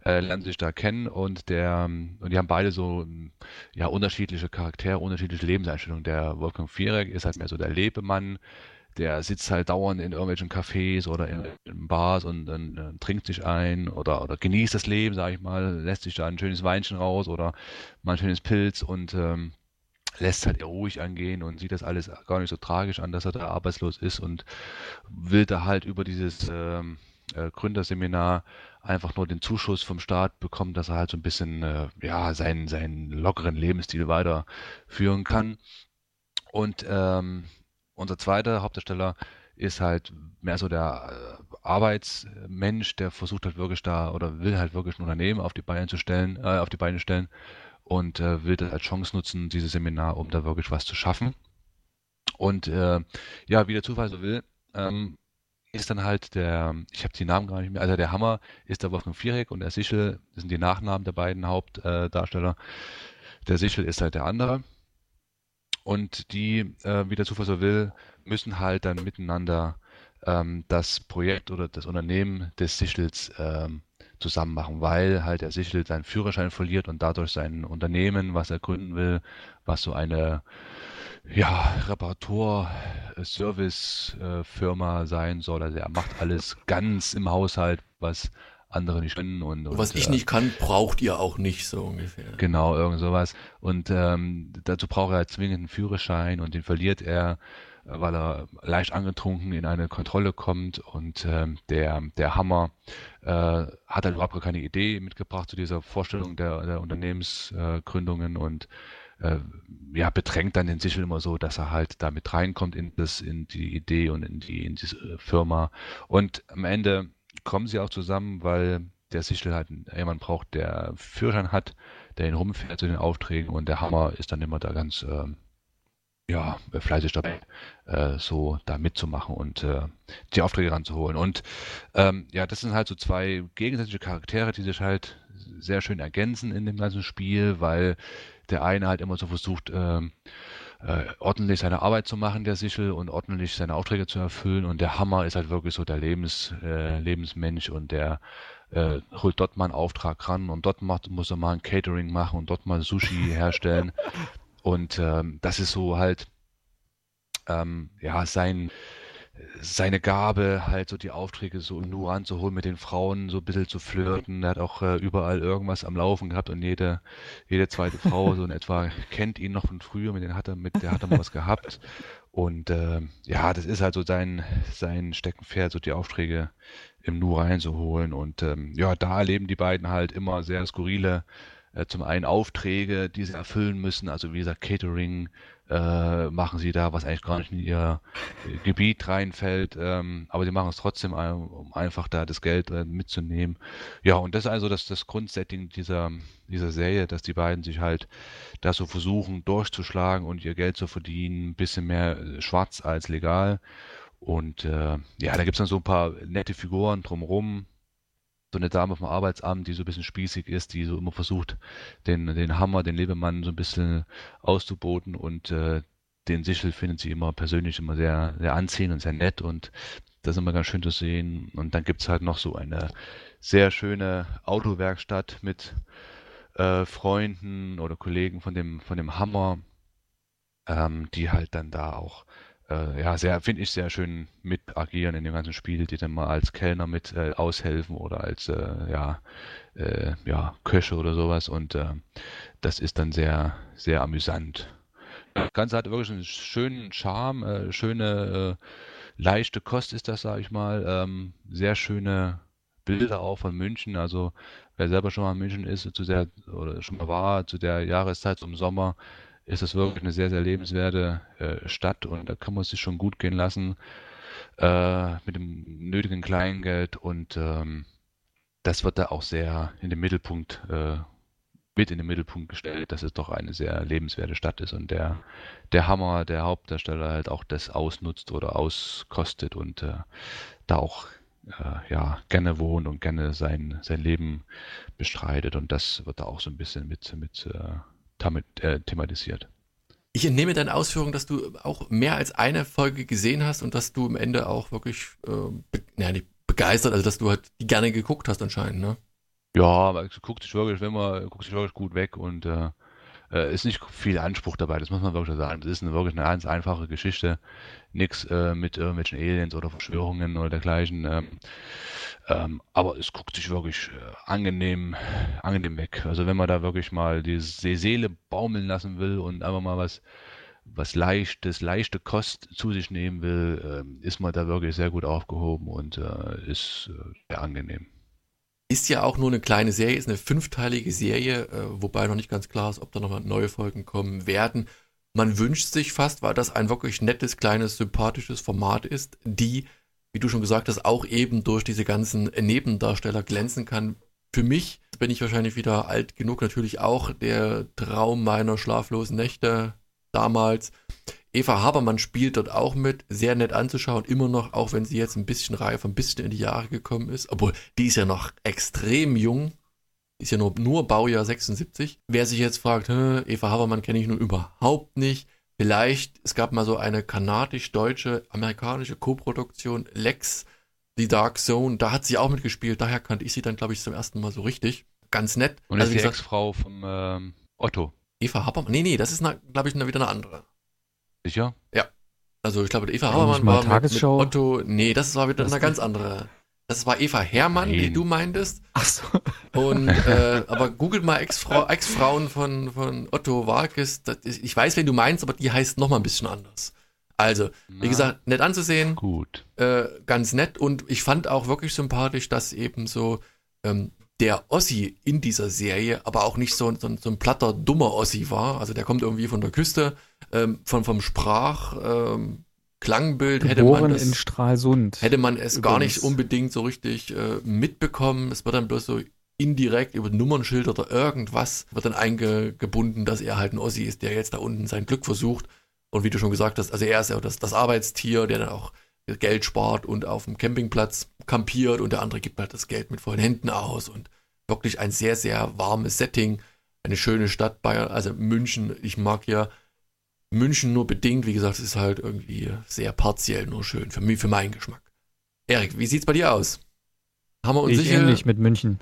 lernen sich da kennen und die haben beide so ja unterschiedliche Charaktere, unterschiedliche Lebenseinstellungen. Der Wolfgang Fierek ist halt mehr so der Lebemann, der sitzt halt dauernd in irgendwelchen Cafés oder in Bars und dann trinkt sich ein oder genießt das Leben, sag ich mal, lässt sich da ein schönes Weinchen raus oder mal ein schönes Pilz und lässt halt ruhig angehen und sieht das alles gar nicht so tragisch an, dass er da arbeitslos ist und will da halt über dieses Gründerseminar einfach nur den Zuschuss vom Staat bekommen, dass er halt so ein bisschen ja seinen lockeren Lebensstil weiterführen kann. Und unser zweiter Hauptdarsteller ist halt mehr so der Arbeitsmensch, der versucht halt wirklich da oder will halt wirklich ein Unternehmen auf die Beine stellen und will das als Chance nutzen, dieses Seminar, um da wirklich was zu schaffen. Und ja, wie der Zufall so will, ist dann halt ich habe die Namen gar nicht mehr, also der Hammer ist der Wolfgang Fierek und der Sichel, das sind die Nachnamen der beiden Hauptdarsteller. Der Sichel ist halt der andere. Und die, wie der Zufall so will, müssen halt dann miteinander das Projekt oder das Unternehmen des Sichels zusammen machen, weil halt der Sichel seinen Führerschein verliert und dadurch sein Unternehmen, was er gründen will, was so eine ja, Reparatur-Service-Firma sein soll. Also er macht alles ganz im Haushalt, was andere nicht können Was ich nicht kann, braucht ihr auch nicht, so ungefähr. genau, irgend sowas. Und dazu braucht er halt zwingend einen Führerschein und den verliert er, weil er leicht angetrunken in eine Kontrolle kommt und der Hammer hat halt überhaupt gar keine Idee mitgebracht zu dieser Vorstellung der Unternehmensgründungen und ja, bedrängt dann den Sichel immer so, dass er halt damit reinkommt in die Idee und in diese Firma. Und am Ende kommen sie auch zusammen, weil der Sichel halt jemanden braucht, der Führerschein hat, der ihn rumfährt zu den Aufträgen und der Hammer ist dann immer da ganz ja, fleißig dabei, so da mitzumachen und die Aufträge ranzuholen. Und ja, das sind halt so zwei gegensätzliche Charaktere, die sich halt sehr schön ergänzen in dem ganzen Spiel, weil der eine halt immer so versucht, ordentlich seine Arbeit zu machen, der Sichel, und ordentlich seine Aufträge zu erfüllen. Und der Hammer ist halt wirklich so der Lebensmensch und der holt dort mal einen Auftrag ran und dort muss er mal ein Catering machen und dort mal Sushi herstellen. Und das ist so halt ja seine Gabe, halt so die Aufträge so nur anzuholen, mit den Frauen so ein bisschen zu flirten. Er hat auch überall irgendwas am Laufen gehabt und jede zweite Frau so in etwa kennt ihn noch von früher, mit der hat er mal was gehabt. Und ja, das ist halt so sein Steckenpferd, so die Aufträge im Nu reinzuholen. Und ja, da erleben die beiden halt immer sehr skurrile zum einen Aufträge, die sie erfüllen müssen, also wie gesagt Catering machen sie da, was eigentlich gar nicht in ihr Gebiet reinfällt, aber sie machen es trotzdem, um einfach da das Geld mitzunehmen. Ja, und das ist also das Grundsetting dieser Serie, dass die beiden sich halt da so versuchen durchzuschlagen und ihr Geld zu verdienen, ein bisschen mehr schwarz als legal. Und ja, da gibt es dann so ein paar nette Figuren drumherum. So eine Dame vom Arbeitsamt, die so ein bisschen spießig ist, die so immer versucht, den Hammer, den Lebemann so ein bisschen auszuboten und den Sichel findet sie immer persönlich immer sehr, sehr anziehend und sehr nett und das ist immer ganz schön zu sehen. Und dann gibt's halt noch so eine sehr schöne Autowerkstatt mit Freunden oder Kollegen von dem Hammer, die halt dann da auch ja, finde ich, sehr schön mit agieren in dem ganzen Spiel, die dann mal als Kellner mit aushelfen oder als ja, Köche oder sowas und das ist dann sehr, sehr amüsant. Das Ganze hat wirklich einen schönen Charme, schöne, leichte Kost ist das, sage ich mal. Sehr schöne Bilder auch von München. Also wer selber schon mal in München ist, oder schon mal war, zu der Jahreszeit, so im Sommer, ist es wirklich eine sehr, sehr lebenswerte Stadt und da kann man sich schon gut gehen lassen mit dem nötigen Kleingeld und das wird da auch sehr in den Mittelpunkt mit in den Mittelpunkt gestellt, dass es doch eine sehr lebenswerte Stadt ist und der Hammer, der Hauptdarsteller halt auch das ausnutzt oder auskostet und da auch ja, gerne wohnt und gerne sein Leben bestreitet und das wird da auch so ein bisschen mit thematisiert. Ich entnehme deine Ausführung, dass du auch mehr als eine Folge gesehen hast und dass du am Ende auch wirklich nicht begeistert, also dass du halt die gerne geguckt hast anscheinend, ne? Ja, aber es guckt sich wirklich gut weg und ist nicht viel Anspruch dabei, das muss man wirklich sagen. Das ist wirklich eine ganz einfache Geschichte. Nix mit irgendwelchen Aliens oder Verschwörungen oder dergleichen. Aber es guckt sich wirklich angenehm weg. Also wenn man da wirklich mal die Seele baumeln lassen will und einfach mal was leichte Kost zu sich nehmen will, ist man da wirklich sehr gut aufgehoben und ist sehr angenehm. Ist ja auch nur eine kleine Serie, ist eine 5-teilige Serie, wobei noch nicht ganz klar ist, ob da nochmal neue Folgen kommen werden. Man wünscht sich fast, weil das ein wirklich nettes, kleines, sympathisches Format ist, die, wie du schon gesagt hast, auch eben durch diese ganzen Nebendarsteller glänzen kann. Für mich bin ich wahrscheinlich wieder alt genug, natürlich auch der Traum meiner schlaflosen Nächte damals. Eva Habermann spielt dort auch mit, sehr nett anzuschauen, immer noch, auch wenn sie jetzt ein bisschen reif, ein bisschen in die Jahre gekommen ist. Obwohl, die ist ja noch extrem jung, ist ja nur Baujahr 76. Wer sich jetzt fragt, Eva Habermann kenne ich nun überhaupt nicht. Vielleicht, es gab mal so eine kanadisch-deutsche, amerikanische Koproduktion, Lex, The Dark Zone, da hat sie auch mitgespielt, daher kannte ich sie dann, glaube ich, zum ersten Mal so richtig. Ganz nett. Und Also ist wie die gesagt, Ex-Frau vom Otto, Eva Habermann, nee, das ist, glaube ich, wieder eine andere. sicher? Ja. Also ich glaube, Eva Nicht Habermann mal war mit Tagesschau? Otto, nee, das war wieder Das eine ganz andere. Das war Eva Herrmann, die Nein. du meintest. Ach so. Und aber googelt mal Ex-Frauen von Otto Walkes. Ich weiß, wen du meinst, aber die heißt noch mal ein bisschen anders. Also, wie Na, gesagt, nett anzusehen, gut. ganz nett. Und ich fand auch wirklich sympathisch, dass eben so der Ossi in dieser Serie, aber auch nicht so ein platter, dummer Ossi war. Also der kommt irgendwie von der Küste, vom Klangbild Geboren in Stralsund. hätte man es gar Übrigens. nicht unbedingt so richtig mitbekommen. Es wird dann bloß so indirekt über Nummernschild oder irgendwas wird dann eingebunden, dass er halt ein Ossi ist, der jetzt da unten sein Glück versucht. Und wie du schon gesagt hast, also er ist ja das Arbeitstier, der dann auch Geld spart und auf dem Campingplatz kampiert und der andere gibt halt das Geld mit vollen Händen aus und wirklich ein sehr, sehr warmes Setting, eine schöne Stadt, Bayern, also München. Ich mag ja München nur bedingt, wie gesagt, es ist halt irgendwie sehr partiell nur schön, für mich, für meinen Geschmack. Erik, wie sieht's bei dir aus? Hammer und Ich sicher? ähnlich mit München.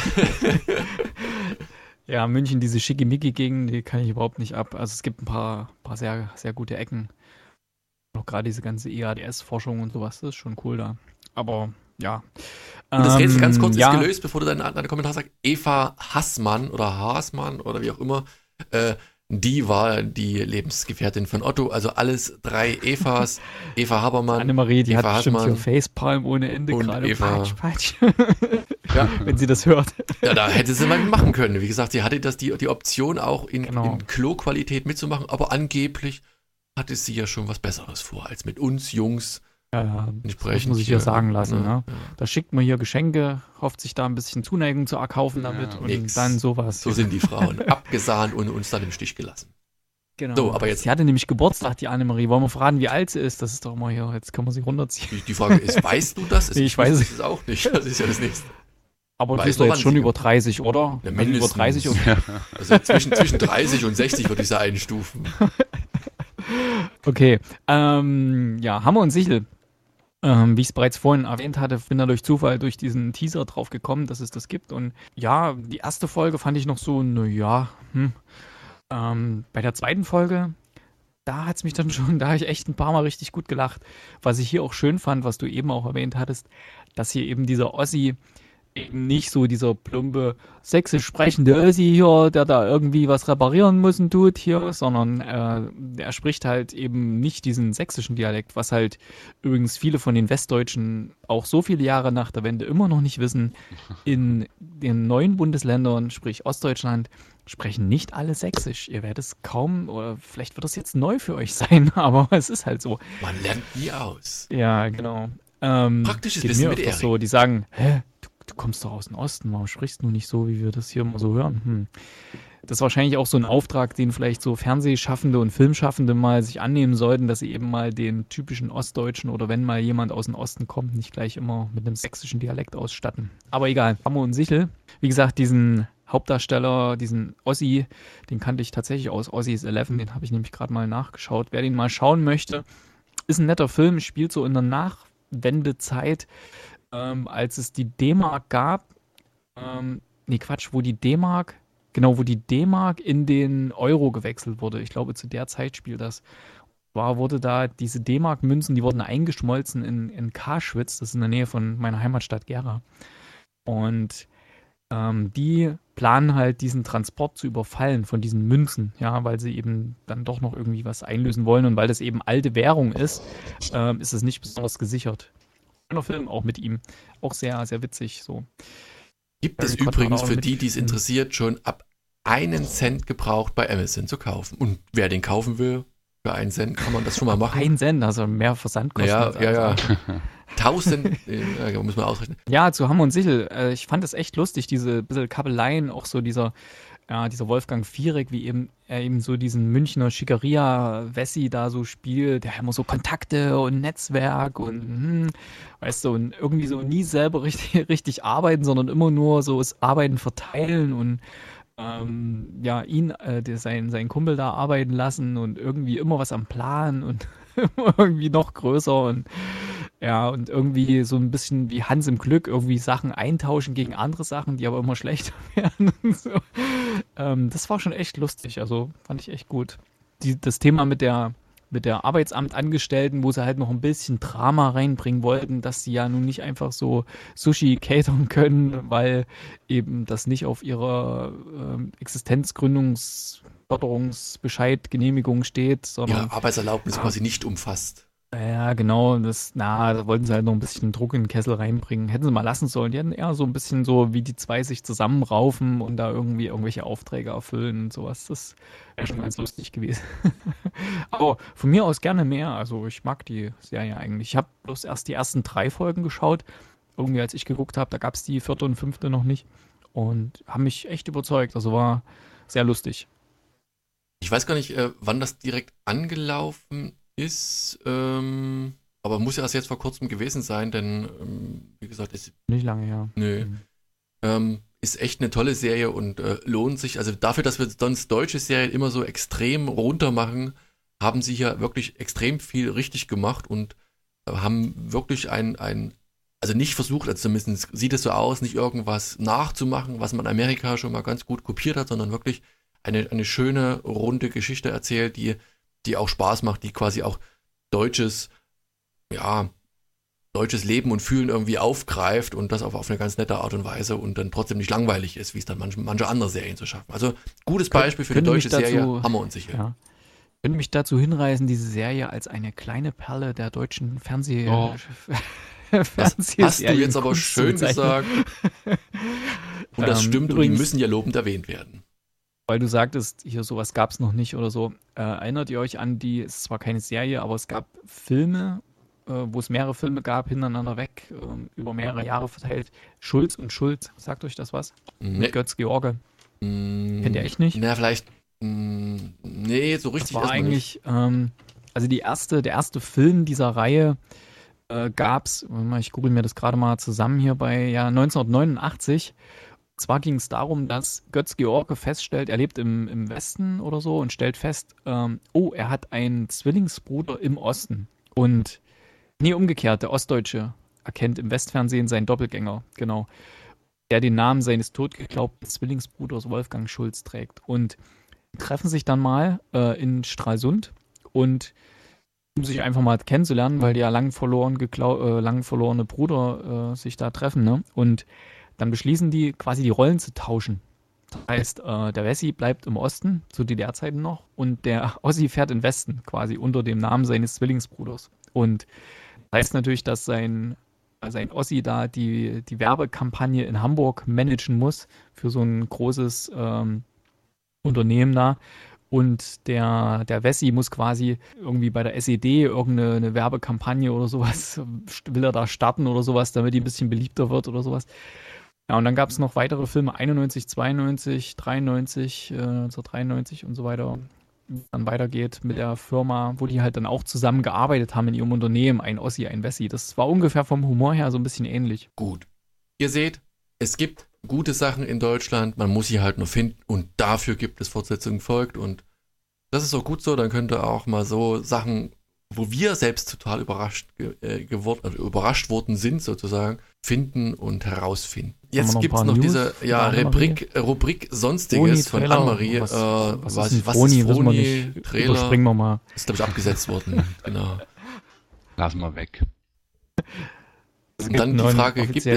Ja, München, diese Schickimicki-Gegend, die kann ich überhaupt nicht ab. Also es gibt ein paar sehr, sehr gute Ecken. Auch gerade diese ganze EADS-Forschung und sowas, das ist schon cool da. Aber ja. Und das Rätsel ganz kurz ja, ist gelöst, bevor du deinen Kommentar sagst. Eva Hassmann oder Haasmann oder wie auch immer, die war die Lebensgefährtin von Otto. Also alles 3 Evas. Eva Habermann, Annemarie, die Eva hat bestimmt hier Hassmann Facepalm ohne Ende und gerade. Eva. Patsch. Ja. Wenn sie das hört. Ja, da hätte sie mal machen können. Wie gesagt, sie hatte die Option auch Genau. in Klo-Qualität mitzumachen, aber angeblich hatte sie ja schon was Besseres vor, als mit uns Jungs Ja, das entsprechend. muss ich ja sagen lassen. Ne? Ja. Da schickt man hier Geschenke, hofft sich da ein bisschen Zuneigung zu erkaufen damit Ja, und nix. dann sowas. So sind die Frauen abgesahnt und uns dann im Stich gelassen. Genau. So, aber jetzt- Sie hatte nämlich Geburtstag, die Annemarie. Wollen wir verraten, wie alt sie ist? Das ist doch mal hier, jetzt können wir sie runterziehen. Die Frage ist, weißt du das? Nee, ich weiß es auch nicht. Das ist ja das Nächste. Aber du Weiß bist nur, doch wann jetzt schon sie- über 30, oder? Ja, Also über mindestens. 30 und Also zwischen 30 und 60 würde ich sie einstufen. Okay, ja, Hammer und Sichel. Wie ich es bereits vorhin erwähnt hatte, bin da durch Zufall durch diesen Teaser drauf gekommen, dass es das gibt. Und ja, die erste Folge fand ich noch so, naja, bei der zweiten Folge, da hat es mich dann schon, da habe ich echt ein paar Mal richtig gut gelacht. Was ich hier auch schön fand, was du eben auch erwähnt hattest, dass hier eben dieser Ossi eben nicht so dieser plumpe, sächsisch sprechende Ossi hier, der da irgendwie was reparieren muss und tut hier, sondern er spricht halt eben nicht diesen sächsischen Dialekt, was halt übrigens viele von den Westdeutschen auch so viele Jahre nach der Wende immer noch nicht wissen. In den neuen Bundesländern, sprich Ostdeutschland, sprechen nicht alle sächsisch. Ihr werdet es kaum, oder vielleicht wird das jetzt neu für euch sein, aber es ist halt so. Man lernt nie aus. Ja, genau. Praktisches geht Wissen mir mit öfters Erik. so, die sagen, hä, du kommst doch aus dem Osten, warum sprichst du nicht so, wie wir das hier immer so hören? Das ist wahrscheinlich auch so ein Auftrag, den vielleicht so Fernsehschaffende und Filmschaffende mal sich annehmen sollten, dass sie eben mal den typischen Ostdeutschen oder wenn mal jemand aus dem Osten kommt, nicht gleich immer mit einem sächsischen Dialekt ausstatten. Aber egal, Hammer und Sichel. Wie gesagt, diesen Hauptdarsteller, diesen Ossi, den kannte ich tatsächlich aus Ossi's 11, den habe ich nämlich gerade mal nachgeschaut. Wer den mal schauen möchte, ist ein netter Film, spielt so in der Nachwendezeit, als es die D-Mark gab. wo die D-Mark, genau, wo die D-Mark in den Euro gewechselt wurde. Ich glaube, zu der Zeit spielt das. Wurde da diese D-Mark-Münzen, die wurden eingeschmolzen in Karschwitz, das ist in der Nähe von meiner Heimatstadt Gera. Und die planen halt diesen Transport zu überfallen von diesen Münzen, ja, weil sie eben dann doch noch irgendwie was einlösen wollen und weil das eben alte Währung ist es nicht besonders gesichert. Schöner Film auch mit ihm, auch sehr, sehr witzig so. Gibt es übrigens für die es interessiert, schon ab 1 Cent gebraucht bei Amazon zu kaufen. Und wer den kaufen will, für 1 Cent kann man das schon mal machen. 1 Cent, also mehr Versandkosten. Ja. 1000, muss man ausrechnen. Ja, zu Hamm und Sichel. Ich fand es echt lustig, diese bisschen Kabeleien, auch so dieser Wolfgang Fierek, wie er eben so diesen Münchner Schickeria-Wessi da so spielt, der immer so Kontakte und Netzwerk und weißt du, und irgendwie so nie selber richtig arbeiten, sondern immer nur so das Arbeiten verteilen und seinen Kumpel da arbeiten lassen und irgendwie immer was am Plan und irgendwie noch größer und irgendwie so ein bisschen wie Hans im Glück, irgendwie Sachen eintauschen gegen andere Sachen, die aber immer schlechter werden und so. Das war schon echt lustig, also fand ich echt gut. Das Thema mit der Arbeitsamtangestellten, wo sie halt noch ein bisschen Drama reinbringen wollten, dass sie ja nun nicht einfach so Sushi catern können, weil eben das nicht auf ihrer Existenzgründungsförderungsbescheid, Genehmigung steht, sondern Arbeitserlaubnis quasi nicht umfasst. Ja, genau, da wollten sie halt noch ein bisschen Druck in den Kessel reinbringen. Hätten sie mal lassen sollen. Die hätten eher so ein bisschen so, wie die zwei sich zusammenraufen und da irgendwie irgendwelche Aufträge erfüllen und sowas. Das wäre schon ganz lustig gewesen. Aber von mir aus gerne mehr. Also ich mag die Serie eigentlich. Ich habe bloß erst die ersten 3 Folgen geschaut. Irgendwie als ich geguckt habe, da gab es die 4. und 5. noch nicht. Und haben mich echt überzeugt. Also war sehr lustig. Ich weiß gar nicht, wann das direkt angelaufen ist, aber muss ja erst jetzt vor kurzem gewesen sein, denn, wie gesagt, ist nicht lange her. Nö. Ist echt eine tolle Serie und lohnt sich. Also dafür, dass wir sonst deutsche Serien immer so extrem runter machen, haben sie hier wirklich extrem viel richtig gemacht und haben wirklich also nicht versucht, also zumindest sieht es so aus, nicht irgendwas nachzumachen, was man in Amerika schon mal ganz gut kopiert hat, sondern wirklich eine schöne, runde Geschichte erzählt, die auch Spaß macht, die quasi auch deutsches Leben und Fühlen irgendwie aufgreift und das auf eine ganz nette Art und Weise und dann trotzdem nicht langweilig ist, wie es dann manche andere Serien so schaffen. Also gutes Beispiel für eine deutsche Serie, Hammer und Sichel. Ja. Ich könnte mich dazu hinreißen, diese Serie als eine kleine Perle der deutschen Das hast du jetzt aber schön gesagt. Und das stimmt, übrigens, und die müssen ja lobend erwähnt werden. Weil du sagtest, hier sowas gab es noch nicht oder so. Erinnert ihr euch an es ist zwar keine Serie, aber es gab Filme, wo es mehrere Filme gab, hintereinander weg, über mehrere Jahre verteilt. Schulz und Schulz, sagt euch das was? Nee. Mit Götz George. Kennt ihr echt nicht? Na, vielleicht, nee, so richtig das war eigentlich, also der erste Film dieser Reihe gab's, ich google mir das gerade mal zusammen hier bei 1989. Zwar ging es darum, dass Götz George feststellt, er lebt im Westen oder so und stellt fest, er hat einen Zwillingsbruder im Osten. Und umgekehrt, der Ostdeutsche erkennt im Westfernsehen seinen Doppelgänger, genau, der den Namen seines totgeglaubten Zwillingsbruders Wolfgang Schulz trägt. Und die treffen sich dann mal in Stralsund und um sich einfach mal kennenzulernen, weil die ja lang verlorene Brüder sich da treffen, ne? Und dann beschließen die, quasi die Rollen zu tauschen. Das heißt, der Wessi bleibt im Osten, zu DDR-Zeiten noch, und der Ossi fährt in den Westen, quasi unter dem Namen seines Zwillingsbruders. Und das heißt natürlich, dass sein Ossi da die Werbekampagne in Hamburg managen muss für so ein großes Unternehmen da. Und der Wessi muss quasi irgendwie bei der SED irgendeine Werbekampagne oder sowas, will er da starten oder sowas, damit die ein bisschen beliebter wird oder sowas. Ja, und dann gab es noch weitere Filme, 91, 92, 93, 1993 und so weiter. Wie es dann weitergeht mit der Firma, wo die halt dann auch zusammen gearbeitet haben in ihrem Unternehmen, ein Ossi, ein Wessi. Das war ungefähr vom Humor her so ein bisschen ähnlich. Gut. Ihr seht, es gibt gute Sachen in Deutschland, man muss sie halt nur finden und dafür gibt es Fortsetzungen folgt und das ist auch gut so, dann könnt ihr auch mal so Sachen wo wir selbst total überrascht worden sind, sozusagen, finden und herausfinden. Jetzt gibt es noch diese Rubrik Sonstiges von Annemarie. Was ist Froni? Trailer. Überspringen wir mal. Ist, glaube ich, abgesetzt worden. Genau. Lassen wir weg. Und dann die Frage, gibt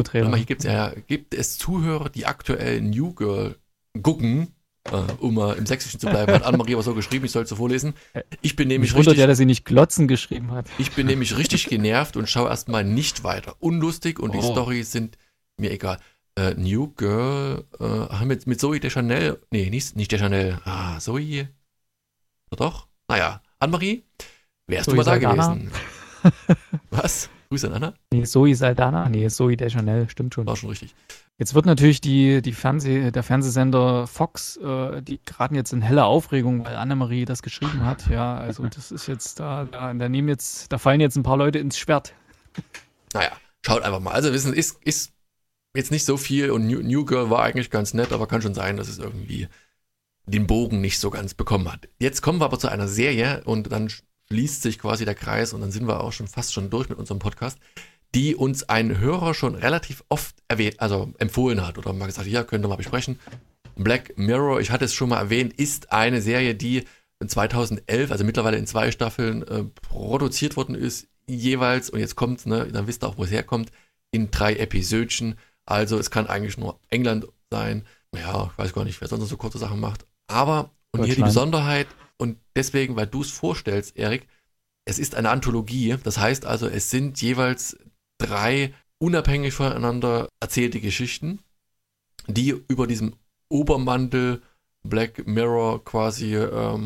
es Zuhörer, die aktuell New Girl gucken? Um mal im Sächsischen zu bleiben, hat Annemarie aber so geschrieben, ich soll es so vorlesen. Ich bin nämlich richtig... dass sie nicht Glotzen geschrieben hat. Ich bin nämlich richtig genervt und schaue erstmal nicht weiter. Unlustig und die Storys sind mir egal. New Girl, mit Zooey Deschanel, nee, nicht Deschanel, Zooey, doch? Naja, Annemarie, wärst du mal da gewesen? Was? Grüße an Anna? Nee, Zooey Saldana, Zooey Deschanel, stimmt schon. War schon richtig. Jetzt wird natürlich der Fernsehsender Fox, die geraten jetzt in helle Aufregung, weil Annemarie das geschrieben hat. Ja, also das ist jetzt da fallen jetzt ein paar Leute ins Schwert. Naja, schaut einfach mal. Also wissen, ist jetzt nicht so viel und New Girl war eigentlich ganz nett, aber kann schon sein, dass es irgendwie den Bogen nicht so ganz bekommen hat. Jetzt kommen wir aber zu einer Serie und dann schließt sich quasi der Kreis und dann sind wir auch fast schon durch mit unserem Podcast, die uns ein Hörer schon relativ oft empfohlen hat oder mal gesagt, ja, könnt ihr mal besprechen. Black Mirror, ich hatte es schon mal erwähnt, ist eine Serie, die 2011, also mittlerweile in 2 Staffeln produziert worden ist, jeweils, und jetzt kommt's, dann wisst ihr auch, wo es herkommt, in 3 Episödchen. Also es kann eigentlich nur England sein. Ja, ich weiß gar nicht, wer sonst so kurze Sachen macht. Aber, und hier die Besonderheit, und deswegen, weil du es vorstellst, Erik, es ist eine Anthologie. Das heißt also, es sind jeweils 3 unabhängig voneinander erzählte Geschichten, die über diesem Obermantel Black Mirror quasi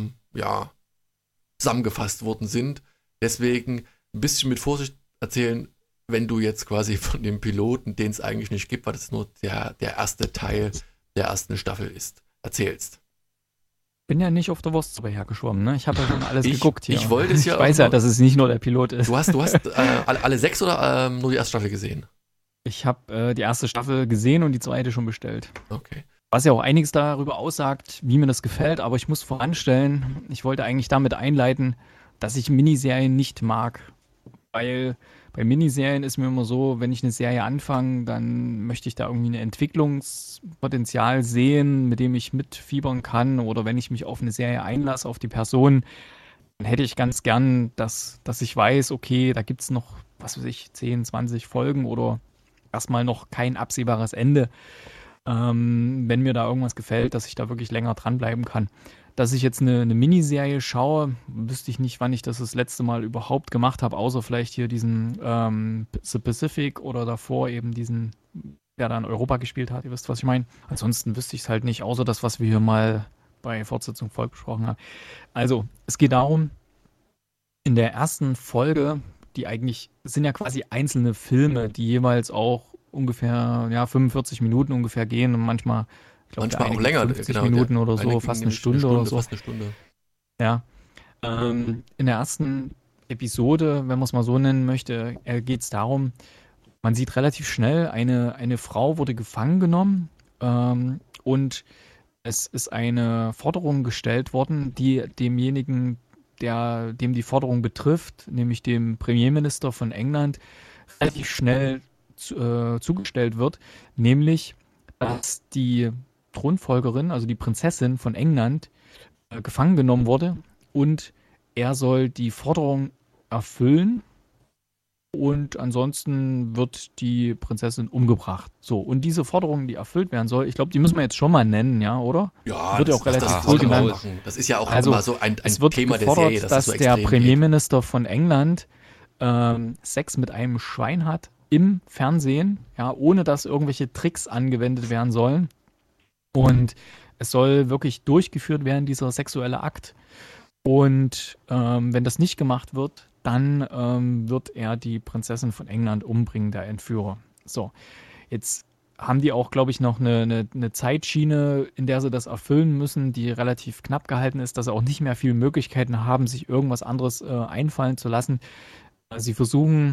zusammengefasst worden sind. Deswegen ein bisschen mit Vorsicht erzählen, wenn du jetzt quasi von dem Piloten, den es eigentlich nicht gibt, weil das nur der erste Teil der ersten Staffel ist, erzählst. Bin ja nicht auf der Wurstsuppe hergeschwommen, ne? Ich habe ja schon alles geguckt hier. Ich wollte es ja. Ich weiß ja, dass es nicht nur der Pilot ist. Du hast alle 6 oder nur die erste Staffel gesehen? Ich habe die erste Staffel gesehen und die zweite schon bestellt. Okay. Was ja auch einiges darüber aussagt, wie mir das gefällt, aber ich muss voranstellen, ich wollte eigentlich damit einleiten, dass ich Miniserien nicht mag. Weil bei Miniserien ist mir immer so, wenn ich eine Serie anfange, dann möchte ich da irgendwie ein Entwicklungspotenzial sehen, mit dem ich mitfiebern kann. Oder wenn ich mich auf eine Serie einlasse, auf die Person, dann hätte ich ganz gern, dass ich weiß, okay, da gibt es noch, 10, 20 Folgen oder erstmal noch kein absehbares Ende. Wenn mir da irgendwas gefällt, dass ich da wirklich länger dranbleiben kann. Dass ich jetzt eine Miniserie schaue, wüsste ich nicht, wann ich das letzte Mal überhaupt gemacht habe, außer vielleicht hier diesen The Pacific oder davor eben diesen, der da in Europa gespielt hat. Ihr wisst, was ich meine. Ansonsten wüsste ich es halt nicht, außer das, was wir hier mal bei Fortsetzung Volk besprochen haben. Also, es geht darum, in der ersten Folge, die eigentlich sind ja quasi einzelne Filme, die jeweils auch ungefähr 45 Minuten ungefähr gehen und manchmal auch länger, 50 Minuten oder so, fast eine Stunde oder so. Fast eine Stunde. Ja. In der ersten Episode, wenn man es mal so nennen möchte, geht es darum, man sieht relativ schnell, eine Frau wurde gefangen genommen und es ist eine Forderung gestellt worden, die demjenigen, dem die Forderung betrifft, nämlich dem Premierminister von England, relativ schnell zugestellt wird, nämlich, dass die Thronfolgerin, also die Prinzessin von England, gefangen genommen wurde und er soll die Forderung erfüllen und ansonsten wird die Prinzessin umgebracht. So, und diese Forderung, die erfüllt werden soll, ich glaube, die müssen wir jetzt schon mal nennen, ja, oder? Ja, wird ja auch relativ cool genannt. Das ist ja auch also, immer so ein es wird Thema gefordert, der Serie, dass so der Premierminister geht. von England Sex mit einem Schwein hat im Fernsehen, ja, ohne dass irgendwelche Tricks angewendet werden sollen. Und es soll wirklich durchgeführt werden, dieser sexuelle Akt. Und wenn das nicht gemacht wird, dann wird er die Prinzessin von England umbringen, der Entführer. So, jetzt haben die auch, glaube ich, noch eine Zeitschiene, in der sie das erfüllen müssen, die relativ knapp gehalten ist, dass sie auch nicht mehr viele Möglichkeiten haben, sich irgendwas anderes einfallen zu lassen. Sie versuchen,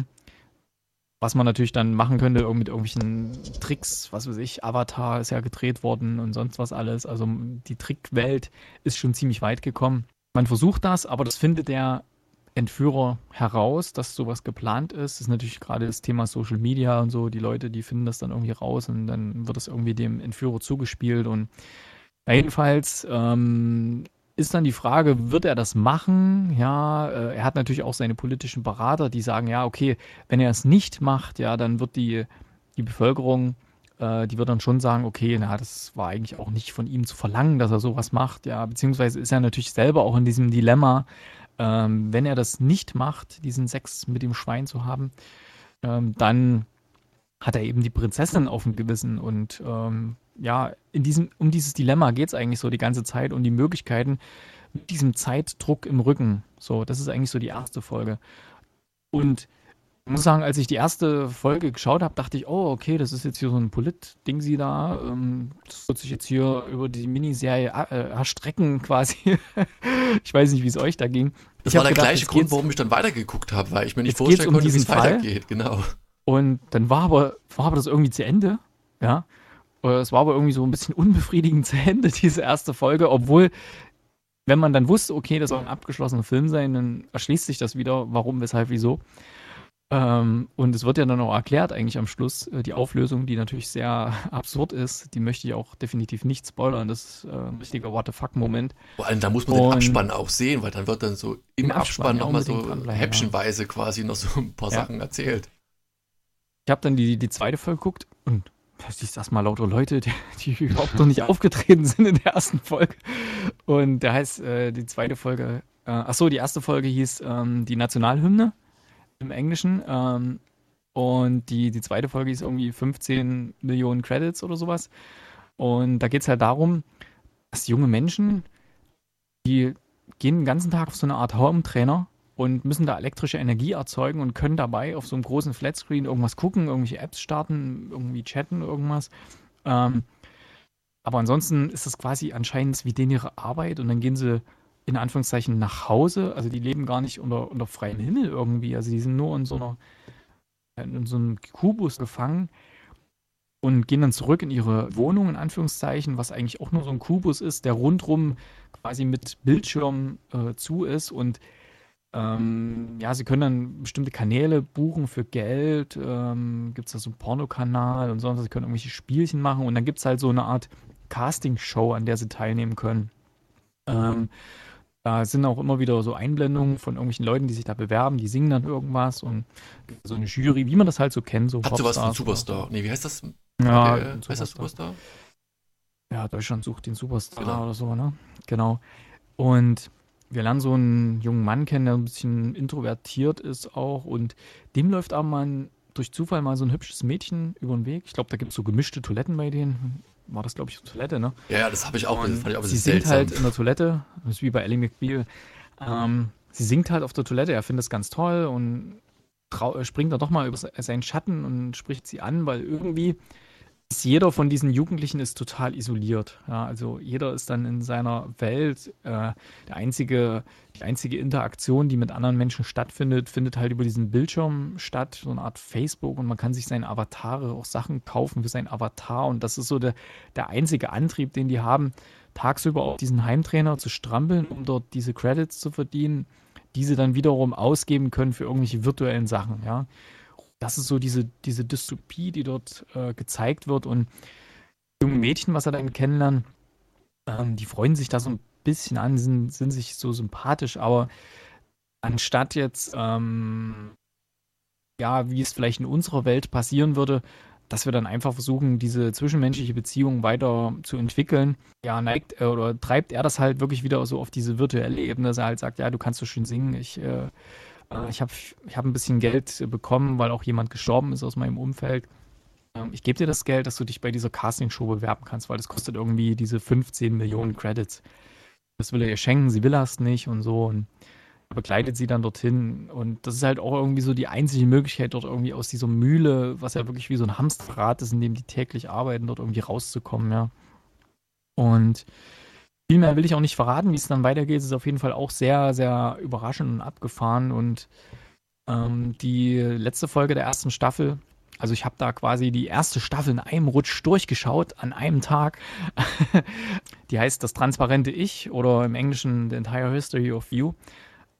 was man natürlich dann machen könnte, mit irgendwelchen Tricks, was weiß ich, Avatar ist ja gedreht worden und sonst was alles. Also die Trickwelt ist schon ziemlich weit gekommen. Man versucht das, aber das findet der Entführer heraus, dass sowas geplant ist. Das ist natürlich gerade das Thema Social Media und so. Die Leute, die finden das dann irgendwie raus und dann wird das irgendwie dem Entführer zugespielt. Und jedenfalls ist dann die Frage, wird er das machen? Ja, er hat natürlich auch seine politischen Berater, die sagen, ja, okay, wenn er es nicht macht, ja, dann wird die Bevölkerung, die wird dann schon sagen, okay, na, das war eigentlich auch nicht von ihm zu verlangen, dass er sowas macht, ja, beziehungsweise ist er natürlich selber auch in diesem Dilemma, wenn er das nicht macht, diesen Sex mit dem Schwein zu haben, dann hat er eben die Prinzessin auf dem Gewissen und ja, um dieses Dilemma geht es eigentlich so die ganze Zeit und die Möglichkeiten mit diesem Zeitdruck im Rücken. So, das ist eigentlich so die erste Folge. Und ich muss sagen, als ich die erste Folge geschaut habe, dachte ich, oh, okay, das ist jetzt hier so ein Polit-Ding, sie da. Das wird sich jetzt hier über die Miniserie erstrecken quasi. Ich weiß nicht, wie es euch da ging. Das Ich war habe der gedacht, gleiche jetzt Grund, geht's, warum ich dann weitergeguckt habe, weil ich mir nicht jetzt geht's vorstellen um konnte, wie diesen es Fall. weitergeht. Genau. Und dann war aber das irgendwie zu Ende. Ja. Es war aber irgendwie so ein bisschen unbefriedigend zu Ende, diese erste Folge, obwohl, wenn man dann wusste, okay, das soll ein abgeschlossener Film sein, dann erschließt sich das wieder, warum, weshalb, wieso. Und es wird ja dann auch erklärt eigentlich am Schluss, die Auflösung, die natürlich sehr absurd ist, die möchte ich auch definitiv nicht spoilern. Das ist ein richtiger What-the-fuck-Moment. Vor allem, da muss man den Und Abspann auch sehen, weil dann wird dann so im den Abspann ja, nochmal unbedingt so dranbleiben, ja. häppchenweise quasi noch so ein paar Ja. Sachen erzählt. Ich habe dann die zweite Folge geguckt und ich sag mal lauter Leute, die überhaupt noch nicht aufgetreten sind in der ersten Folge. Und da heißt die zweite Folge, die erste Folge hieß die Nationalhymne im Englischen. Und die zweite Folge hieß irgendwie 15 Millionen Credits oder sowas. Und da geht es halt darum, dass junge Menschen, die gehen den ganzen Tag auf so eine Art Home-Trainer und müssen da elektrische Energie erzeugen und können dabei auf so einem großen Flatscreen irgendwas gucken, irgendwelche Apps starten, irgendwie chatten, irgendwas. Aber ansonsten ist das quasi anscheinend wie denen ihre Arbeit und dann gehen sie in Anführungszeichen nach Hause. Also die leben gar nicht unter freiem Himmel irgendwie. Also die sind nur in so einem Kubus gefangen und gehen dann zurück in ihre Wohnung, in Anführungszeichen, was eigentlich auch nur so ein Kubus ist, der rundrum quasi mit Bildschirm zu ist und ja, sie können dann bestimmte Kanäle buchen für Geld. Gibt es da so einen Pornokanal und sonst, sie können irgendwelche Spielchen machen und dann gibt es halt so eine Art Castingshow, an der sie teilnehmen können. Da sind auch immer wieder so Einblendungen von irgendwelchen Leuten, die sich da bewerben, die singen dann irgendwas und so eine Jury, wie man das halt so kennt, so Hat sowas von Popstars oder so. Superstar. Nee, wie heißt das? Ja, Heißt das Superstar? Ja, Deutschland sucht den Superstar Genau. oder so, ne? Genau. Und wir lernen so einen jungen Mann kennen, der ein bisschen introvertiert ist auch und dem läuft aber mal durch Zufall mal so ein hübsches Mädchen über den Weg. Ich glaube, da gibt es so gemischte Toiletten bei denen. War das, glaube ich, so Toilette, ne? Ja, das habe ich auch, Und fand ich auch ein sie bisschen singt seltsam. halt in der Toilette, das ist wie bei Ellie McBeal. Sie singt halt auf der Toilette, er findet es ganz toll und springt dann doch mal über seinen Schatten und spricht sie an, weil irgendwie ist jeder von diesen Jugendlichen ist total isoliert. Ja, also jeder ist dann in seiner Welt. Die einzige Interaktion, die mit anderen Menschen stattfindet, findet halt über diesen Bildschirm statt, so eine Art Facebook und man kann sich seine Avatare, auch Sachen kaufen für seinen Avatar und das ist so der einzige Antrieb, den die haben, tagsüber auf diesen Heimtrainer zu strampeln, um dort diese Credits zu verdienen, die sie dann wiederum ausgeben können für irgendwelche virtuellen Sachen, ja. Das ist so diese Dystopie, die dort gezeigt wird und junge Mädchen, was er dann kennenlernt, die freuen sich da so ein bisschen an, sind sich so sympathisch, aber anstatt jetzt, ja, wie es vielleicht in unserer Welt passieren würde, dass wir dann einfach versuchen, diese zwischenmenschliche Beziehung weiter zu entwickeln, ja, neigt oder treibt er das halt wirklich wieder so auf diese virtuelle Ebene, dass er halt sagt, ja, du kannst so schön singen, ich hab ein bisschen Geld bekommen, weil auch jemand gestorben ist aus meinem Umfeld. Ich gebe dir das Geld, dass du dich bei dieser Castingshow bewerben kannst, weil das kostet irgendwie diese 15 Millionen Credits. Das will er ihr schenken, sie will das nicht und so und begleitet sie dann dorthin und das ist halt auch irgendwie so die einzige Möglichkeit, dort irgendwie aus dieser Mühle, was ja wirklich wie so ein Hamsterrad ist, in dem die täglich arbeiten, dort irgendwie rauszukommen, ja. Und viel mehr will ich auch nicht verraten, wie es dann weitergeht. Es ist auf jeden Fall auch sehr, sehr überraschend und abgefahren und die letzte Folge der ersten Staffel, also ich habe da quasi die erste Staffel in einem Rutsch durchgeschaut, an einem Tag. Die heißt Das transparente Ich oder im Englischen The Entire History of You.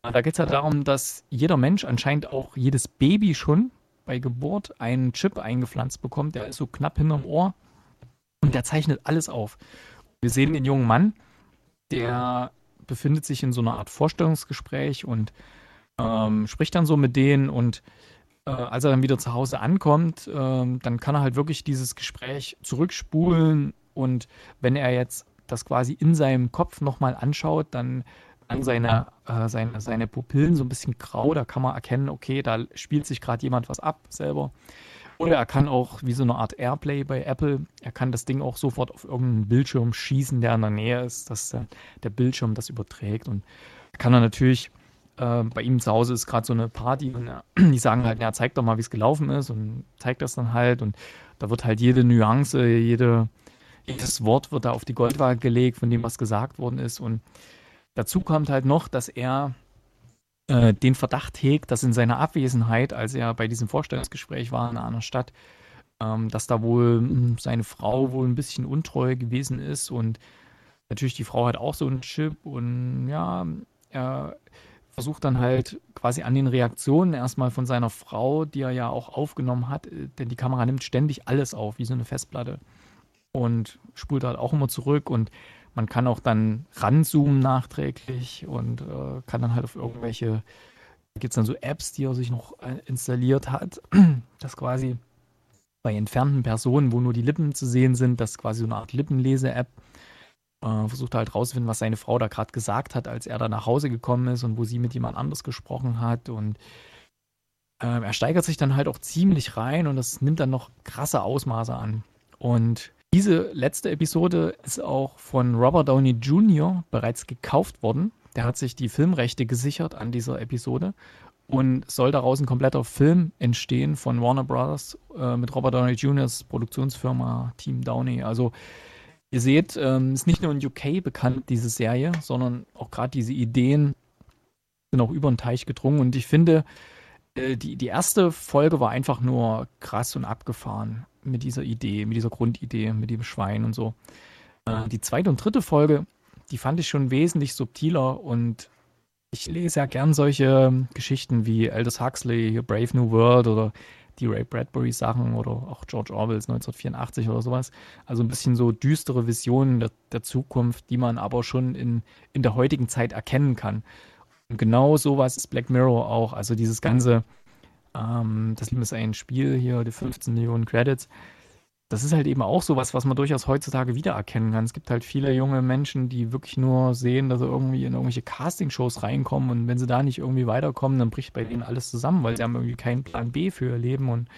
Da geht es halt darum, dass jeder Mensch, anscheinend auch jedes Baby schon bei Geburt, einen Chip eingepflanzt bekommt, der ist so knapp hinterm Ohr und der zeichnet alles auf. Wir sehen den jungen Mann, der befindet sich in so einer Art Vorstellungsgespräch und spricht dann so mit denen und als er dann wieder zu Hause ankommt, dann kann er halt wirklich dieses Gespräch zurückspulen und wenn er jetzt das quasi in seinem Kopf nochmal anschaut, dann an seine Pupillen so ein bisschen grau, da kann man erkennen, okay, da spielt sich gerade jemand was ab selber. Oder er kann auch, wie so eine Art Airplay bei Apple, er kann das Ding auch sofort auf irgendeinen Bildschirm schießen, der in der Nähe ist, dass der Bildschirm das überträgt. Und er kann dann natürlich, bei ihm zu Hause ist gerade so eine Party und die sagen halt, ja, zeig doch mal, wie es gelaufen ist und zeigt das dann halt. Und da wird halt jede Nuance, jedes Wort wird da auf die Goldwaage gelegt, von dem, was gesagt worden ist. Und dazu kommt halt noch, dass er den Verdacht hegt, dass in seiner Abwesenheit, als er bei diesem Vorstellungsgespräch war in einer anderen Stadt, dass da wohl seine Frau wohl ein bisschen untreu gewesen ist und natürlich die Frau hat auch so einen Chip und ja, er versucht dann halt quasi an den Reaktionen erstmal von seiner Frau, die er ja auch aufgenommen hat, denn die Kamera nimmt ständig alles auf, wie so eine Festplatte und spult halt auch immer zurück und man kann auch dann ranzoomen nachträglich und kann dann halt auf irgendwelche, da gibt es dann so Apps, die er sich noch installiert hat, das quasi bei entfernten Personen, wo nur die Lippen zu sehen sind, das ist quasi so eine Art Lippenlese-App, versucht halt rauszufinden, was seine Frau da gerade gesagt hat, als er da nach Hause gekommen ist und wo sie mit jemand anders gesprochen hat und er steigert sich dann halt auch ziemlich rein und das nimmt dann noch krasse Ausmaße an und diese letzte Episode ist auch von Robert Downey Jr. bereits gekauft worden. Der hat sich die Filmrechte gesichert an dieser Episode und soll daraus ein kompletter Film entstehen von Warner Brothers mit Robert Downey Jr.'s Produktionsfirma Team Downey. Also ihr seht, ist nicht nur in UK bekannt, diese Serie, sondern auch gerade diese Ideen sind auch über den Teich gedrungen und ich finde, die erste Folge war einfach nur krass und abgefahren mit dieser Idee, mit dieser Grundidee, mit dem Schwein und so. Die zweite und dritte Folge, die fand ich schon wesentlich subtiler und ich lese ja gern solche Geschichten wie Aldous Huxley, Brave New World oder die Ray Bradbury Sachen oder auch George Orwells 1984 oder sowas. Also ein bisschen so düstere Visionen der Zukunft, die man aber schon in der heutigen Zeit erkennen kann. Und genau sowas ist Black Mirror auch. Also dieses ganze, das Leben ist ein Spiel hier, die 15 Millionen Credits. Das ist halt eben auch sowas, was man durchaus heutzutage wiedererkennen kann. Es gibt halt viele junge Menschen, die wirklich nur sehen, dass sie irgendwie in irgendwelche Castingshows reinkommen und wenn sie da nicht irgendwie weiterkommen, dann bricht bei denen alles zusammen, weil sie haben irgendwie keinen Plan B für ihr Leben und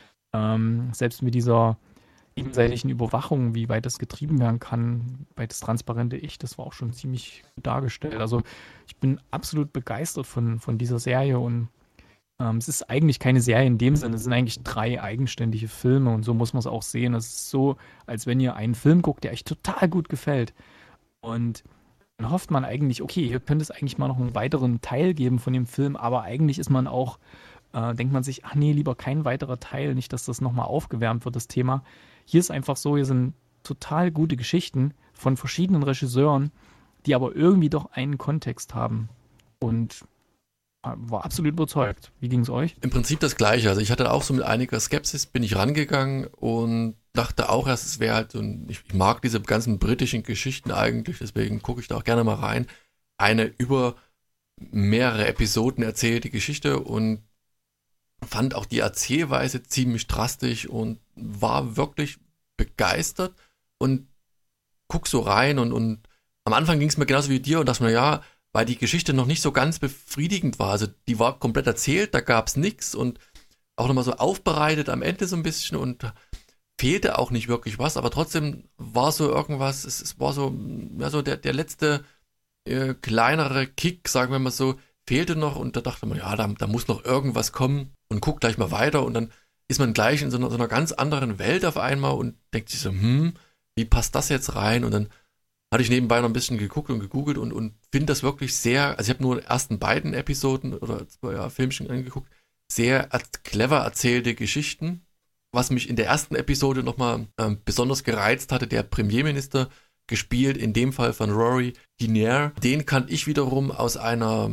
selbst mit dieser gegenseitigen Überwachung, wie weit das getrieben werden kann, bei das transparente Ich, das war auch schon ziemlich gut dargestellt. Also ich bin absolut begeistert von dieser Serie und es ist eigentlich keine Serie in dem Sinne, es sind eigentlich 3 eigenständige Filme und so muss man es auch sehen. Es ist so, als wenn ihr einen Film guckt, der euch total gut gefällt und dann hofft man eigentlich, okay, hier könnte es eigentlich mal noch einen weiteren Teil geben von dem Film, aber eigentlich ist man auch, denkt man sich, ach nee, lieber kein weiterer Teil, nicht, dass das nochmal aufgewärmt wird, das Thema. Hier ist einfach so, hier sind total gute Geschichten von verschiedenen Regisseuren, die aber irgendwie doch einen Kontext haben und war absolut überzeugt. Wie ging es euch? Im Prinzip das Gleiche. Also ich hatte auch so mit einiger Skepsis, bin ich rangegangen und dachte auch erst, es wäre halt so ich mag diese ganzen britischen Geschichten eigentlich, deswegen gucke ich da auch gerne mal rein. Eine über mehrere Episoden erzählte Geschichte und fand auch die Erzählweise ziemlich drastisch und war wirklich begeistert und guck so rein und am Anfang ging es mir genauso wie dir und dachte mir, ja, weil die Geschichte noch nicht so ganz befriedigend war. Also die war komplett erzählt, da gab es nichts und auch nochmal so aufbereitet am Ende so ein bisschen und fehlte auch nicht wirklich was, aber trotzdem war so irgendwas, es war so, ja, so der letzte kleinere Kick, sagen wir mal so, fehlte noch und da dachte man, ja, da muss noch irgendwas kommen und guckt gleich mal weiter und dann ist man gleich in so einer ganz anderen Welt auf einmal und denkt sich so, wie passt das jetzt rein? Und dann hatte ich nebenbei noch ein bisschen geguckt und gegoogelt und finde das wirklich sehr, also ich habe nur die ersten beiden Episoden oder 2 Filmchen angeguckt, sehr clever erzählte Geschichten. Was mich in der ersten Episode nochmal besonders gereizt hatte, der Premierminister, gespielt, in dem Fall von Rory Kinnear. Den kannte ich wiederum aus einer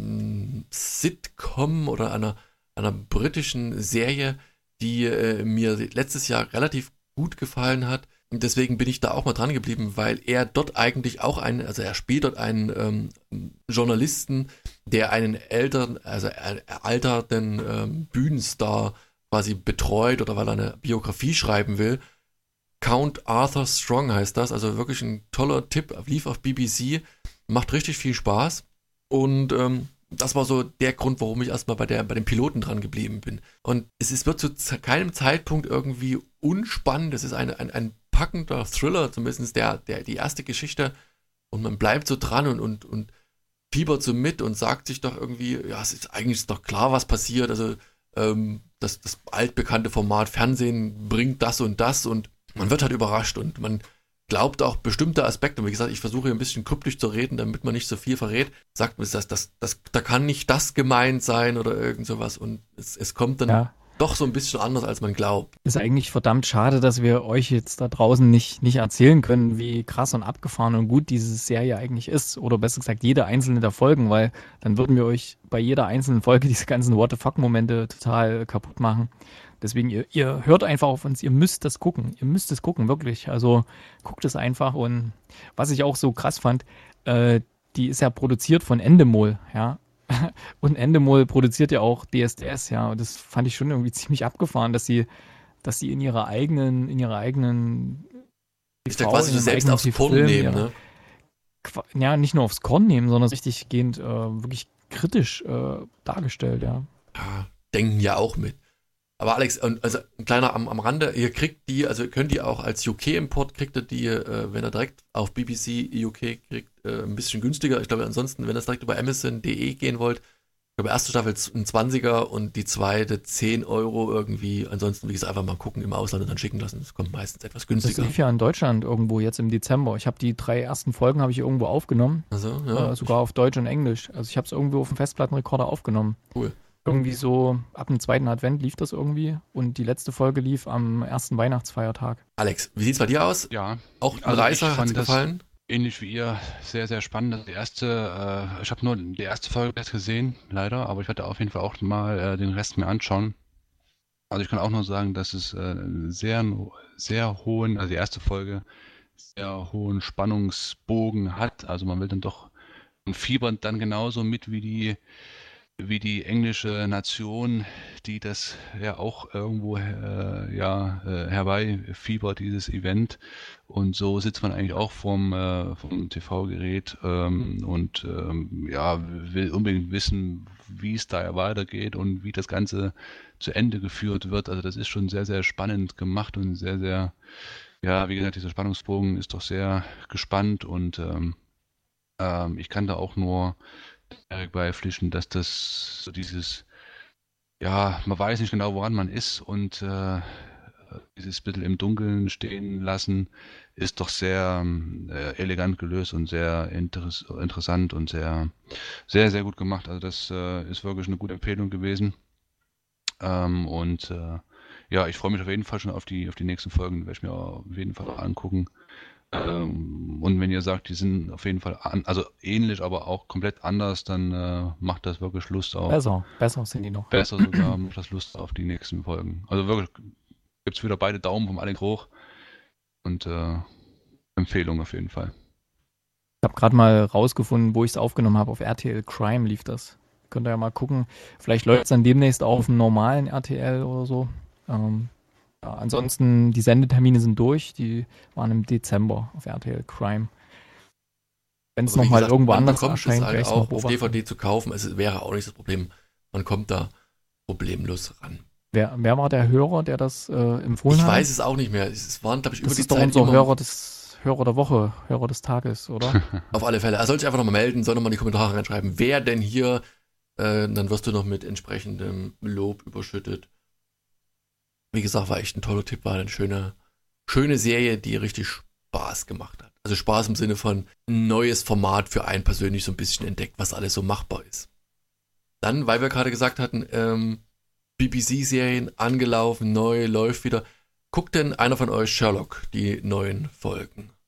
Sitcom oder einer britischen Serie, die mir letztes Jahr relativ gut gefallen hat. Und deswegen bin ich da auch mal dran geblieben, weil er dort eigentlich auch er spielt dort einen Journalisten, der einen alternden Bühnenstar quasi betreut oder weil er eine Biografie schreiben will. Count Arthur Strong heißt das, also wirklich ein toller Tipp, lief auf BBC, macht richtig viel Spaß und das war so der Grund, warum ich erstmal bei dem Piloten dran geblieben bin. Und wird zu keinem Zeitpunkt irgendwie unspannend, es ist ein packender Thriller, zumindest die erste Geschichte und man bleibt so dran und fiebert so mit und sagt sich doch irgendwie, ja, eigentlich ist doch klar, was passiert, also das altbekannte Format Fernsehen bringt das und man wird halt überrascht und man glaubt auch bestimmte Aspekte. Und wie gesagt, ich versuche hier ein bisschen kryptisch zu reden, damit man nicht so viel verrät. Sagt man, da kann nicht das gemeint sein oder irgend sowas. Und es kommt dann doch so ein bisschen anders, als man glaubt. Ist eigentlich verdammt schade, dass wir euch jetzt da draußen nicht erzählen können, wie krass und abgefahren und gut diese Serie eigentlich ist. Oder besser gesagt, jede einzelne der Folgen, weil dann würden wir euch bei jeder einzelnen Folge diese ganzen What-the-fuck-Momente total kaputt machen. Deswegen, ihr hört einfach auf uns, ihr müsst das gucken. Ihr müsst es gucken, wirklich. Also guckt es einfach. Und was ich auch so krass fand, die ist ja produziert von Endemol, ja. Und Endemol produziert ja auch DSDS, ja. Und das fand ich schon irgendwie ziemlich abgefahren, dass sie in ihrer eigenen ist ja quasi so selbst aufs Korn nehmen, ne? Ja, nicht nur aufs Korn nehmen, sondern richtig gehend wirklich kritisch dargestellt, ja. Ja, denken ja auch mit. Aber Alex, also ein kleiner am Rande, könnt ihr auch als UK-Import, kriegt ihr die, wenn ihr direkt auf BBC UK kriegt, ein bisschen günstiger. Ich glaube, ansonsten, wenn ihr es direkt über Amazon.de gehen wollt, ich glaube, erste Staffel ein 20er und die zweite 10 Euro irgendwie. Ansonsten, wie gesagt, einfach mal gucken im Ausland und dann schicken lassen. Das kommt meistens etwas günstiger. Das lief ja in Deutschland irgendwo jetzt im Dezember. Ich habe die 3 ersten Folgen irgendwo aufgenommen. Also, ja. Sogar auf Deutsch und Englisch. Also ich habe es irgendwo auf dem Festplattenrekorder aufgenommen. Cool. Irgendwie so ab dem 2. Advent lief das irgendwie und die letzte Folge lief am 1. Weihnachtsfeiertag. Alex, wie sieht's bei dir aus? Ja. Auch ein Reißer, hat's gefallen? Ähnlich wie ihr, sehr, sehr spannend. Ich habe nur die erste Folge erst gesehen, leider, aber ich werde auf jeden Fall auch mal den Rest mir anschauen. Also ich kann auch nur sagen, dass es sehr hohen, also die erste Folge, sehr hohen Spannungsbogen hat. Also man will dann doch und fiebert dann genauso mit wie die englische Nation, die das ja auch irgendwo herbeifiebert, dieses Event. Und so sitzt man eigentlich auch vom TV-Gerät will unbedingt wissen, wie es da weitergeht und wie das Ganze zu Ende geführt wird. Also das ist schon sehr, sehr spannend gemacht und sehr, sehr, wie gesagt, dieser Spannungsbogen ist doch sehr gespannt und ich kann da auch nur beipflichten, dass das so dieses, man weiß nicht genau, woran man ist und dieses bisschen im Dunkeln stehen lassen, ist doch sehr elegant gelöst und sehr interessant und sehr, sehr, sehr gut gemacht. Also das ist wirklich eine gute Empfehlung gewesen. Ich freue mich auf jeden Fall schon auf die nächsten Folgen, die werde ich mir auf jeden Fall angucken. Und wenn ihr sagt, die sind auf jeden Fall ähnlich, aber auch komplett anders, dann macht das wirklich Lust auf. Besser sind die noch. Besser sogar, macht das Lust auf die nächsten Folgen. Also wirklich gibt es wieder beide Daumen vom Alex hoch und Empfehlung auf jeden Fall. Ich habe gerade mal rausgefunden, wo ich es aufgenommen habe. Auf RTL Crime lief das. Könnt ihr ja mal gucken. Vielleicht läuft es dann demnächst auch auf dem normalen RTL oder so. Ansonsten, die Sendetermine sind durch, die waren im Dezember auf RTL Crime. Wenn es nochmal irgendwo anders erscheint, halt auch auf DVD zu kaufen, es wäre auch nicht das Problem. Man kommt da problemlos ran. Wer war der Hörer, der das empfohlen hat? Ich weiß es auch nicht mehr. Es waren, glaube ich, über die Zeit. Das ist doch unser Hörer der Woche, Hörer des Tages, oder? Auf alle Fälle. Er soll sich einfach nochmal melden, soll nochmal in die Kommentare reinschreiben, wer denn hier, dann wirst du noch mit entsprechendem Lob überschüttet. Wie gesagt, war echt ein toller Tipp, war eine schöne Serie, die richtig Spaß gemacht hat. Also Spaß im Sinne von ein neues Format für einen persönlich so ein bisschen entdeckt, was alles so machbar ist. Dann, weil wir gerade gesagt hatten, BBC-Serien angelaufen, neu, läuft wieder. Guckt denn einer von euch Sherlock, die neuen Folgen?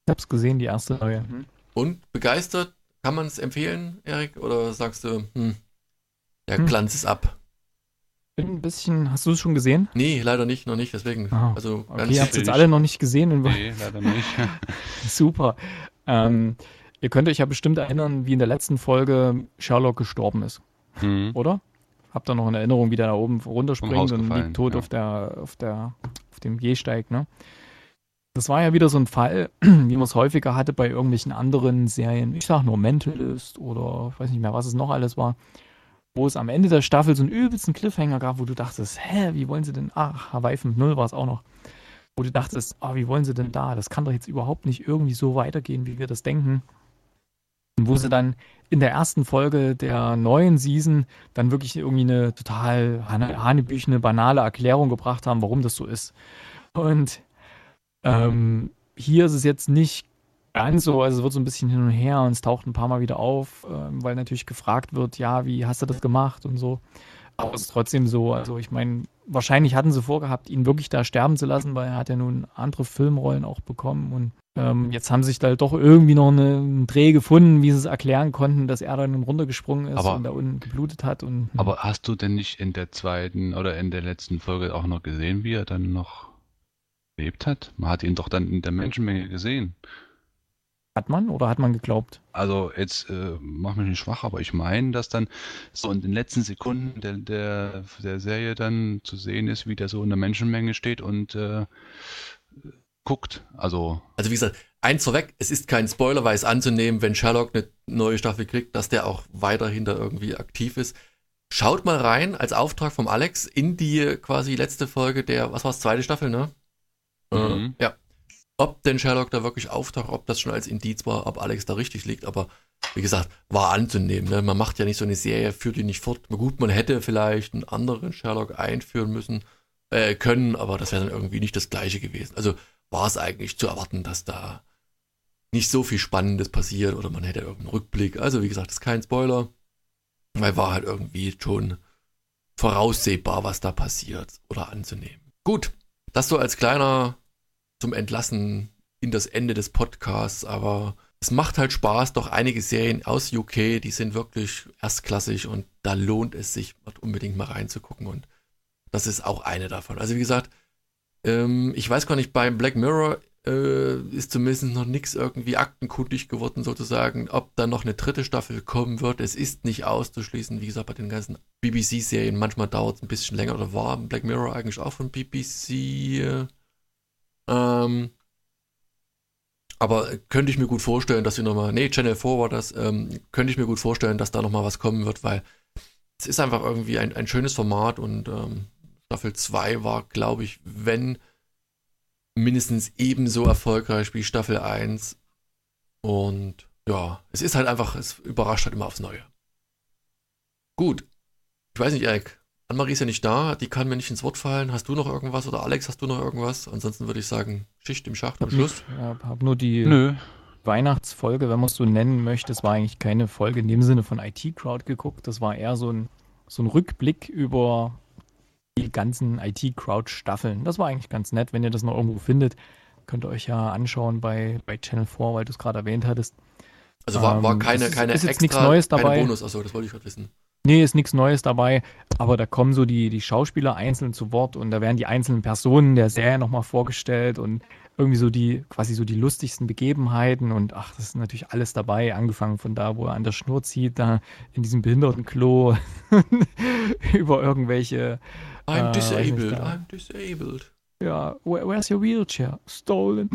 Ich hab's gesehen, die erste neue. Und begeistert? Kann man es empfehlen, Erik? Oder sagst du, der Glanz ist ab? Bin ein bisschen, hast du es schon gesehen? Nee, leider nicht, noch nicht, deswegen. Ah, Also okay, ihr habt es jetzt alle noch nicht gesehen. Nee, leider nicht. Super. Ihr könnt euch ja bestimmt erinnern, wie in der letzten Folge Sherlock gestorben ist, oder? Habt ihr noch in Erinnerung, wie der da oben runterspringt und liegt tot auf dem Gehsteig, ne? Das war ja wieder so ein Fall, wie man es häufiger hatte bei irgendwelchen anderen Serien. Ich sag nur Mentalist oder ich weiß nicht mehr, was es noch alles war. Wo es am Ende der Staffel so einen übelsten Cliffhanger gab, wo du dachtest, wie wollen sie denn, Hawaii 5.0 war es auch noch, wo du dachtest, wie wollen sie denn da, das kann doch jetzt überhaupt nicht irgendwie so weitergehen, wie wir das denken. Und wo sie dann in der ersten Folge der neuen Season dann wirklich irgendwie eine total hanebüchene, banale Erklärung gebracht haben, warum das so ist. Und hier ist es jetzt nicht ganz so, also es wird so ein bisschen hin und her und es taucht ein paar Mal wieder auf, weil natürlich gefragt wird, ja, wie hast du das gemacht und so. Aber es ist trotzdem so, also ich meine, wahrscheinlich hatten sie vorgehabt, ihn wirklich da sterben zu lassen, weil er hat ja nun andere Filmrollen auch bekommen und jetzt haben sie sich da doch irgendwie noch einen Dreh gefunden, wie sie es erklären konnten, dass er dann runtergesprungen ist und da unten geblutet hat. Aber hast du denn nicht in der zweiten oder in der letzten Folge auch noch gesehen, wie er dann noch gelebt hat? Man hat ihn doch dann in der Menschenmenge gesehen. Hat man oder hat man geglaubt? Also jetzt mach mich nicht schwach, aber ich meine, dass dann so in den letzten Sekunden der Serie dann zu sehen ist, wie der so in der Menschenmenge steht und guckt. Also wie gesagt, eins vorweg, es ist kein Spoiler, weil es anzunehmen, wenn Sherlock eine neue Staffel kriegt, dass der auch weiterhin da irgendwie aktiv ist. Schaut mal rein, als Auftrag vom Alex, in die quasi letzte Folge der, was war es, zweite Staffel, ne? Ja. Ob denn Sherlock da wirklich auftaucht, ob das schon als Indiz war, ob Alex da richtig liegt, aber wie gesagt, war anzunehmen. Ne? Man macht ja nicht so eine Serie, führt die nicht fort. Gut, man hätte vielleicht einen anderen Sherlock einführen können, aber das wäre dann irgendwie nicht das Gleiche gewesen. Also war es eigentlich zu erwarten, dass da nicht so viel Spannendes passiert oder man hätte irgendeinen Rückblick. Also wie gesagt, das ist kein Spoiler, weil war halt irgendwie schon voraussehbar, was da passiert oder anzunehmen. Gut, das so als kleiner zum Entlassen in das Ende des Podcasts, aber es macht halt Spaß, doch einige Serien aus UK, die sind wirklich erstklassig und da lohnt es sich unbedingt mal reinzugucken und das ist auch eine davon. Also wie gesagt, ich weiß gar nicht, beim Black Mirror ist zumindest noch nichts irgendwie aktenkundig geworden sozusagen, ob da noch eine dritte Staffel kommen wird. Es ist nicht auszuschließen, wie gesagt, bei den ganzen BBC-Serien, manchmal dauert es ein bisschen länger oder war Black Mirror eigentlich auch von BBC. Aber könnte ich mir gut vorstellen, dass sie nochmal, Channel 4 war das, könnte ich mir gut vorstellen, dass da nochmal was kommen wird, weil es ist einfach irgendwie ein schönes Format und Staffel 2 war, glaube ich, wenn mindestens ebenso erfolgreich wie Staffel 1 und ja, es ist halt einfach, es überrascht halt immer aufs Neue. Gut, ich weiß nicht, Erik, Annemarie ist ja nicht da, die kann mir nicht ins Wort fallen. Hast du noch irgendwas oder Alex, hast du noch irgendwas? Ansonsten würde ich sagen, Schicht im Schacht am Schluss. Ich habe nur die Weihnachtsfolge, wenn man es so nennen möchte. Es war eigentlich keine Folge in dem Sinne von IT-Crowd geguckt. Das war eher so ein Rückblick über die ganzen IT-Crowd-Staffeln. Das war eigentlich ganz nett. Wenn ihr das noch irgendwo findet, könnt ihr euch ja anschauen bei Channel 4, weil du es gerade erwähnt hattest. Also war keine ist jetzt nichts Neues dabei. Keine Bonus, achso, das wollte ich gerade wissen. Nee, ist nichts Neues dabei, aber da kommen so die Schauspieler einzeln zu Wort und da werden die einzelnen Personen der Serie nochmal vorgestellt und irgendwie so quasi so die lustigsten Begebenheiten und das ist natürlich alles dabei, angefangen von da, wo er an der Schnur zieht, da in diesem Behindertenklo über irgendwelche I'm disabled. Ja, where's your wheelchair? Stolen.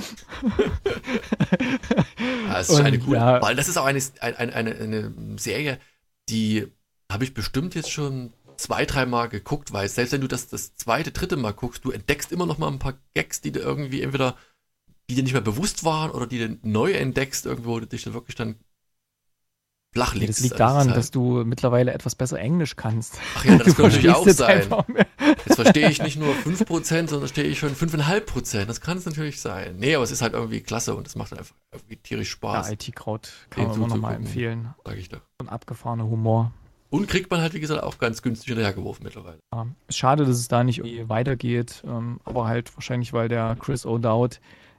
Das ist eine coole, weil das ist auch eine Serie, die habe ich bestimmt jetzt schon 2-3 Mal geguckt, weil selbst wenn du das 2., 3. Mal guckst, du entdeckst immer noch mal ein paar Gags, die dir irgendwie entweder, die dir nicht mehr bewusst waren oder die du neu entdeckst, irgendwo, wo du dich dann wirklich dann flach legst. Das liegt daran, dass du mittlerweile etwas besser Englisch kannst. Ach ja, das könnte natürlich auch sein. Jetzt verstehe ich nicht nur 5%, sondern verstehe ich schon 5,5%. Das kann es natürlich sein. Nee, aber es ist halt irgendwie klasse und es macht einfach irgendwie tierisch Spaß. Ja, IT-Crowd kann man immer noch mal empfehlen. Sag ich doch. So ein abgefahrener Humor. Und kriegt man halt, wie gesagt, auch ganz günstig hinterhergeworfen mittlerweile. Ja, ist schade, dass es da nicht irgendwie weitergeht, aber halt wahrscheinlich, weil der Chris O'Dowd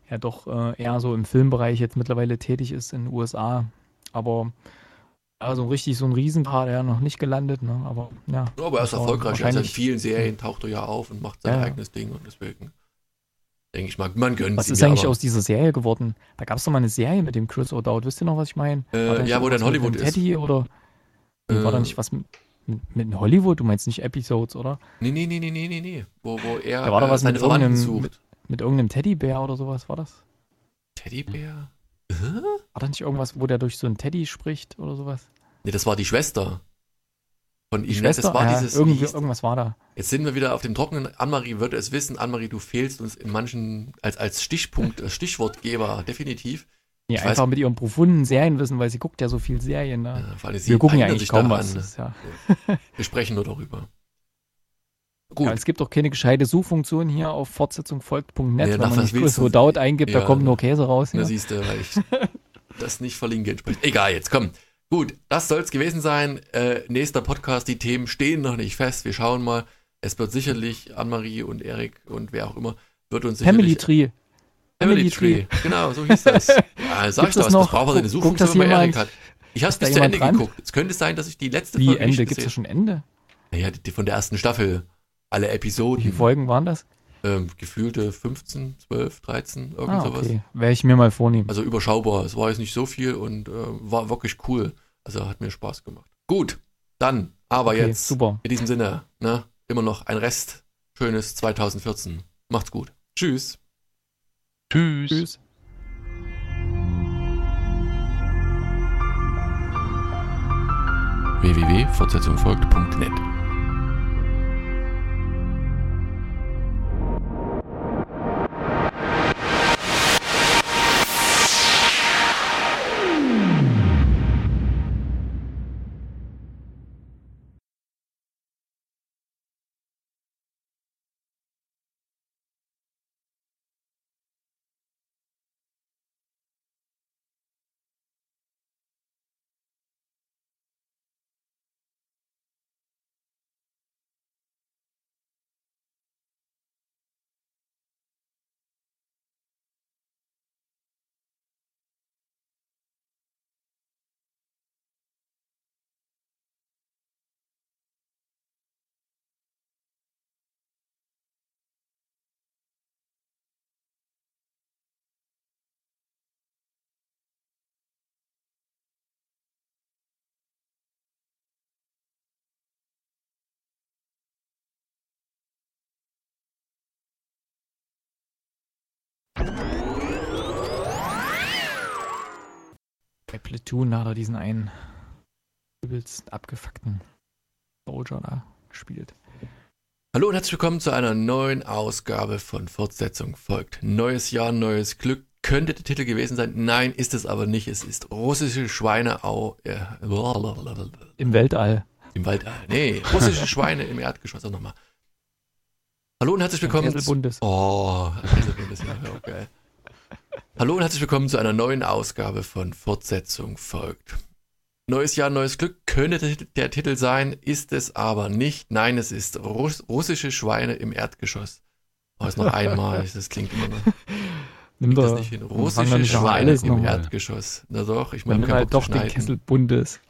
ja doch eher so im Filmbereich jetzt mittlerweile tätig ist in den USA. Aber also richtig so ein Riesenpaar, der noch nicht gelandet, ne? Aber ja. Ja, aber er ist erfolgreich. Also in wahrscheinlich. vielen Serien taucht er ja auf und macht sein Ja. eigenes Ding und deswegen denke ich mal, man gönnt Was ihm ist ja, eigentlich aber, aus dieser Serie geworden? Da gab es doch mal eine Serie mit dem Chris O'Dowd. Wisst ihr noch, was ich meine? ja, wo der in Hollywood ist. Teddy oder war da nicht was mit Hollywood? Du meinst nicht Episodes, oder? Nee. Wo er Da war doch was seine mit Verwandten irgendeinem, sucht. mit irgendeinem Teddybär oder sowas, war das? Teddybär? War da nicht irgendwas, wo der durch so einen Teddy spricht oder sowas? Nee, das war die Schwester von ihm. Schwester? Das war Ja, dieses, irgendwas war da. jetzt sind wir wieder auf dem Trockenen. Annemarie würde es wissen. Annemarie, du fehlst uns in manchen als Stichpunkt, Stichwortgeber definitiv. Ja, Ich einfach weiß- mit ihrem profunden Serienwissen, weil sie guckt ja so viel Serien. Ne? Vor allem sie Wir gucken ja eignen eigentlich sich kaum daran. was. Das ist ja. Wir sprechen nur darüber. Gut. Ja, es gibt doch keine gescheite Suchfunktion hier auf fortsetzungfolgt.net, Nee, wenn nach man was nicht willst Chris du- O'Dowd eingibt, da Ja. kommt nur Käse raus. Da Ja. siehst du, weil ich das nicht verlinke entsprechend. Egal, jetzt komm. Gut, das soll es gewesen sein. Nächster Podcast, die Themen stehen noch nicht fest. Wir schauen mal. Es wird sicherlich Annemarie und Erik und wer auch immer wird uns Family sicherlich... Tree. Family Tree. Genau, so hieß das. Ja, sag ich Gibt's doch, das was noch? braucht man denn eine Guckt Suchfunktion, das wenn man jemand? Erik hat. Ich habe Ist da bis zu Ende jemand dran? geguckt. Es könnte sein, dass ich die letzte Wie Folge Ende? nicht Gibt es da gesehen schon Ende? Naja, die von der ersten Staffel. Alle Wie viele Episoden. Folgen waren das? Gefühlte 15, 12, 13, irgend sowas. Okay. Werde ich mir mal vornehmen. Also überschaubar. Es war jetzt nicht so viel und war wirklich cool. Also hat mir Spaß gemacht. Gut, dann, aber Okay, jetzt super. in diesem Sinne, ne, immer noch ein Rest schönes 2014. Macht's gut. Tschüss. Tschüss. Tschüss. www.fortsetzungfolgt.net Bei Platoon hat er diesen einen übelst abgefuckten Soldier da gespielt. Hallo und herzlich willkommen zu einer neuen Ausgabe von Fortsetzung folgt. Neues Jahr, neues Glück. Könnte der Titel gewesen sein? Nein, ist es aber nicht. Es ist russische Schweineau Im Weltall. im Waldall. Nee, russische Schweine im Erdgeschoss. Also nochmal. Hallo und herzlich willkommen. Bundes. Oh, Bundes, ja, okay. Hallo und herzlich willkommen zu einer neuen Ausgabe von Fortsetzung folgt. Neues Jahr, neues Glück könnte der Titel sein, ist es aber nicht. Nein, es ist russische Schweine im Erdgeschoss. Oh, ist noch einmal, das klingt immer noch. Nimm Das doch, nicht hin. fang doch Russische nicht noch Schweine alles im nochmal. Erdgeschoss. Na doch, ich Dann meine, nimm halt doch den Kessel Bundes.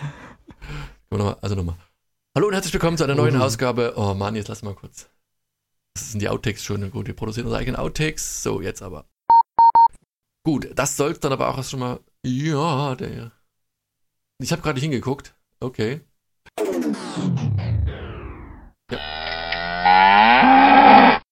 Also nochmal. Hallo und herzlich willkommen zu einer neuen Oh. Ausgabe. Oh Mann, jetzt lass mal kurz. Das sind die Outtakes schon. Gut, wir produzieren unsere eigenen Outtakes. So, jetzt aber. Gut, das soll dann aber auch erst schon mal. Ja, der. Ich habe gerade nicht hingeguckt. Okay.